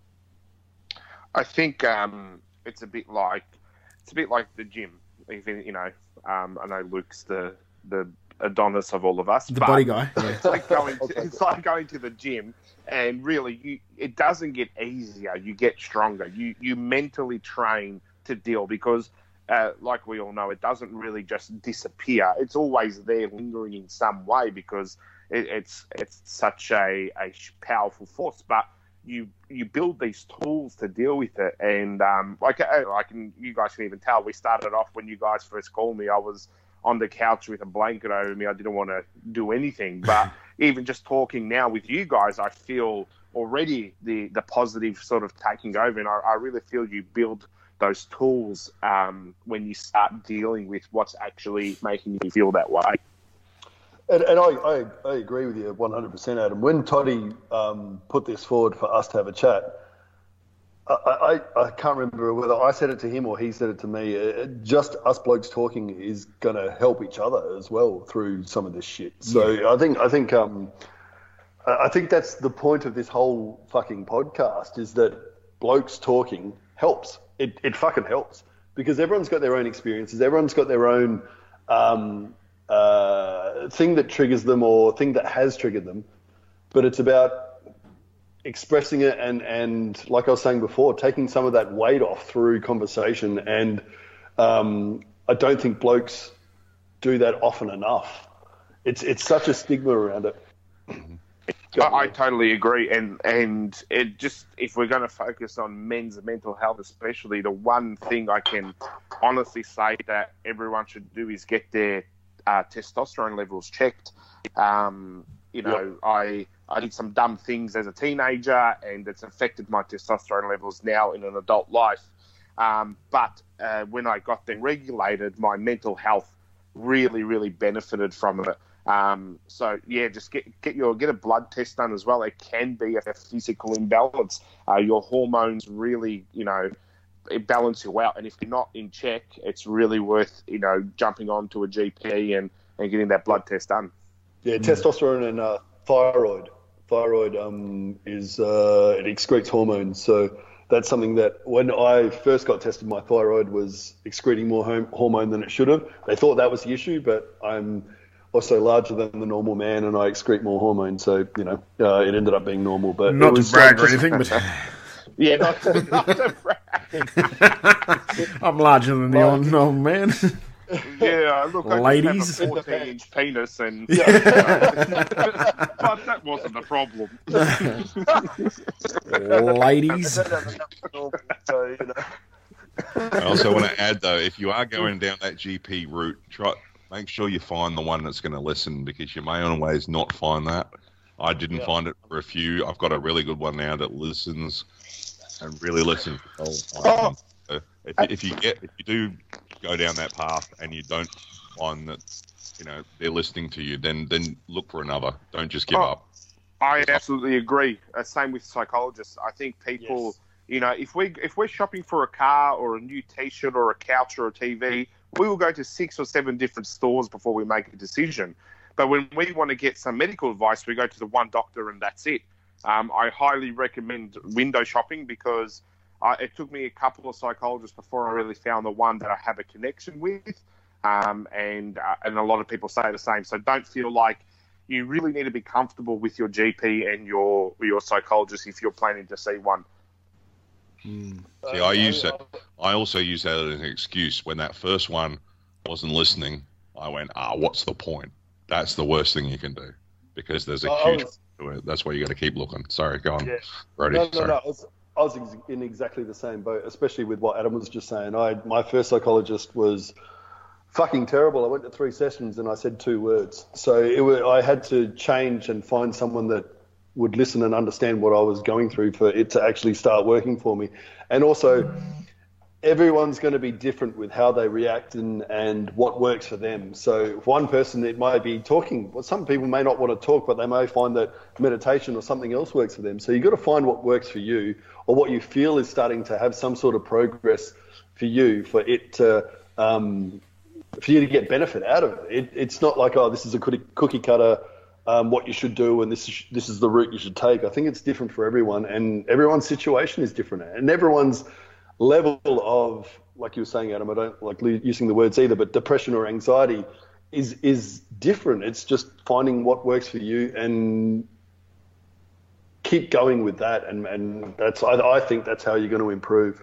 I think it's a bit like the gym. Even, you know, I know Luke's the Adonis of all of us, the body guy. Yeah. It's like going to the gym, and really, it doesn't get easier. You get stronger. You mentally train to deal because, like we all know, it doesn't really just disappear. It's always there, lingering in some way because it's such a powerful force, but. You build these tools to deal with it, and you guys can even tell. We started off when you guys first called me. I was on the couch with a blanket over me. I didn't want to do anything, but even just talking now with you guys, I feel already the positive sort of taking over, and I really feel you build those tools when you start dealing with what's actually making you feel that way. And I agree with you 100%, Adam. When Toddy put this forward for us to have a chat, I can't remember whether I said it to him or he said it to me. Just us blokes talking is going to help each other as well through some of this shit. So yeah. I think that's the point of this whole fucking podcast is that blokes talking helps. It fucking helps because everyone's got their own experiences. Everyone's got their own thing that triggers them or thing that has triggered them, but it's about expressing it and like I was saying before, taking some of that weight off through conversation. And I don't think blokes do that often enough. It's such a stigma around it. I totally agree, and it just, if we're going to focus on men's mental health especially, the one thing I can honestly say that everyone should do is get their testosterone levels checked. I did some dumb things as a teenager, and it's affected my testosterone levels now in an adult life. But when I got them regulated, my mental health really, really benefited from it. So yeah, just get a blood test done as well. It can be a physical imbalance. Your hormones really, balance you out. And if you're not in check, it's really worth, jumping on to a GP and getting that blood test done. Yeah, testosterone and thyroid. Thyroid it excretes hormones. So that's something that when I first got tested, my thyroid was excreting more hormone than it should have. They thought that was the issue, but I'm also larger than the normal man and I excrete more hormone. So, it ended up being normal. But not to brag or anything, but... Yeah, not to brag. I'm larger than the normal man. Yeah, look, ladies, I have a 14-inch penis, and but that wasn't the problem. Ladies. I also want to add, though, if you are going down that GP route, make sure you find the one that's going to listen, because you may always not find that. I didn't find it for a few. I've got a really good one now that listens and really listens. So if you do go down that path and you don't find that they're listening to you, then look for another. Don't just give up. I absolutely agree. Same with psychologists. I think people, if we're shopping for a car or a new T-shirt or a couch or a TV, we will go to 6 or 7 different stores before we make a decision. But when we want to get some medical advice, we go to the one doctor and that's it. I highly recommend window shopping because it took me a couple of psychologists before I really found the one that I have a connection with. And a lot of people say the same. So don't feel like you really need to be comfortable with your GP and your psychologist if you're planning to see one. See, I also use that as an excuse. When that first one wasn't listening, I went, what's the point? That's the worst thing you can do, because there's a huge to it. That's why you got to keep looking. Sorry, go on. Yeah. Brody, No. I was in exactly the same boat, especially with what Adam was just saying. My first psychologist was fucking terrible. I went to 3 sessions and I said 2 words. So I had to change and find someone that would listen and understand what I was going through for it to actually start working for me. And also, everyone's going to be different with how they react and what works for them. So one person, it might be talking. Well, some people may not want to talk, but they may find that meditation or something else works for them. So you've got to find what works for you, or what you feel is starting to have some sort of progress for you, for it to for you to get benefit out of it. It's not like, this is a cookie cutter, what you should do, and this is the route you should take. I think it's different for everyone, and everyone's situation is different, and everyone's level of, like you were saying, Adam, I don't like using the words either, but depression or anxiety is different. It's just finding what works for you and keep going with that, and that's I think that's how you're going to improve.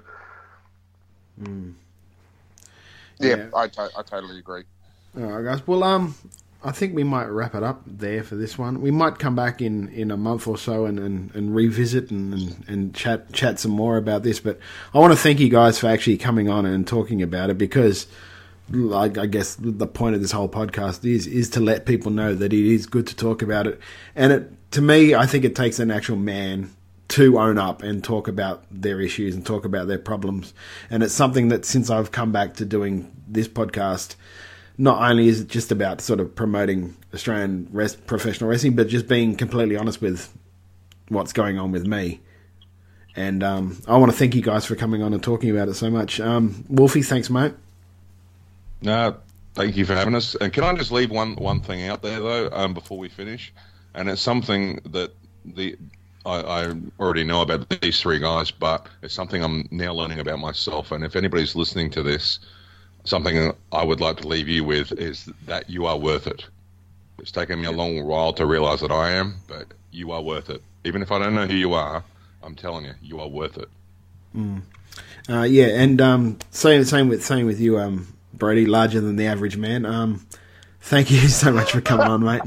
Yeah, I totally agree. All right, guys. Well, I think we might wrap it up there for this one. We might come back in a month or so and revisit and chat some more about this. But I want to thank you guys for actually coming on and talking about it, because I guess the point of this whole podcast is to let people know that it is good to talk about it. And to me, I think it takes an actual man to own up and talk about their issues and talk about their problems. And it's something that, since I've come back to doing this podcast, not only is it just about sort of promoting Australian professional wrestling, but just being completely honest with what's going on with me. And I want to thank you guys for coming on and talking about it so much. Wolfie, thanks, mate. No, thank you for having us. And can I just leave one thing out there, though, before we finish? And it's something that I already know about these 3 guys, but it's something I'm now learning about myself. And if anybody's listening to this, something I would like to leave you with is that you are worth it. It's taken me a long while to realize that I am, but you are worth it. Even if I don't know who you are, I'm telling you, you are worth it. Yeah, and same with you, Brody, larger than the average man. Thank you so much for coming on, mate.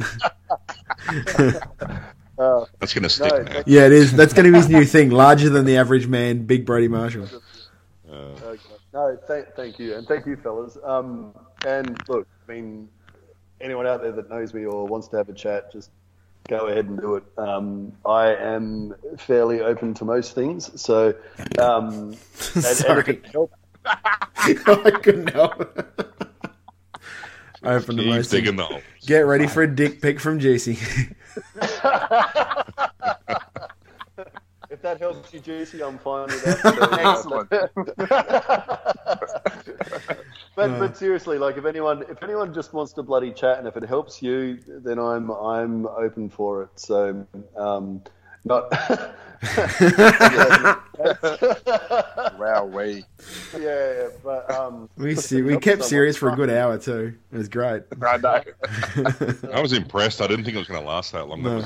That's going to stick now. Yeah, it is. That's going to be his new thing, larger than the average man, Big Brody Marshall. Okay. No, thank you, and thank you, fellas. And look, I mean, anyone out there that knows me or wants to have a chat, just go ahead and do it. I am fairly open to most things, so Sorry. and if it helps, I couldn't help it. Open to most digging things. the holes. Get ready for a dick pic from Juicy. If that helps you, Juicy, I'm fine with that. Excellent. But seriously, like if anyone just wants to bloody chat, and if it helps you, then I'm open for it. So not. Wow, Yeah, but we kept serious for a good hour too. It was great. I know. I was impressed. I didn't think it was going to last that long. No.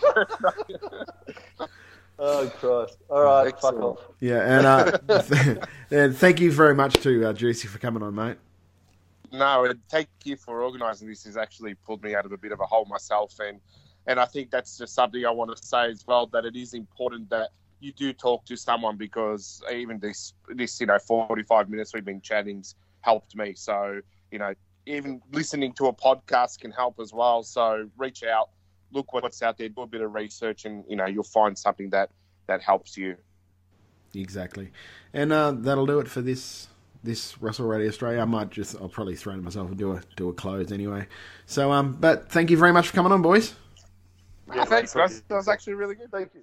Oh Christ! All right, Excellent. fuck off. Yeah, and and thank you very much to Juicy for coming on, mate. No, and thank you for organising this. Has actually pulled me out of a bit of a hole myself, and I think that's just something I want to say as well, that it is important that you do talk to someone, because even this 45 minutes we've been chatting's helped me. So, even listening to a podcast can help as well. So reach out, look what's out there, do a bit of research, and, you'll find something that helps you. Exactly. And that'll do it for this Wrestle Radio Australia. I'll probably throw to myself and do a close anyway. So, but thank you very much for coming on, boys. Yeah, thanks, guys. That was actually really good. Thank you.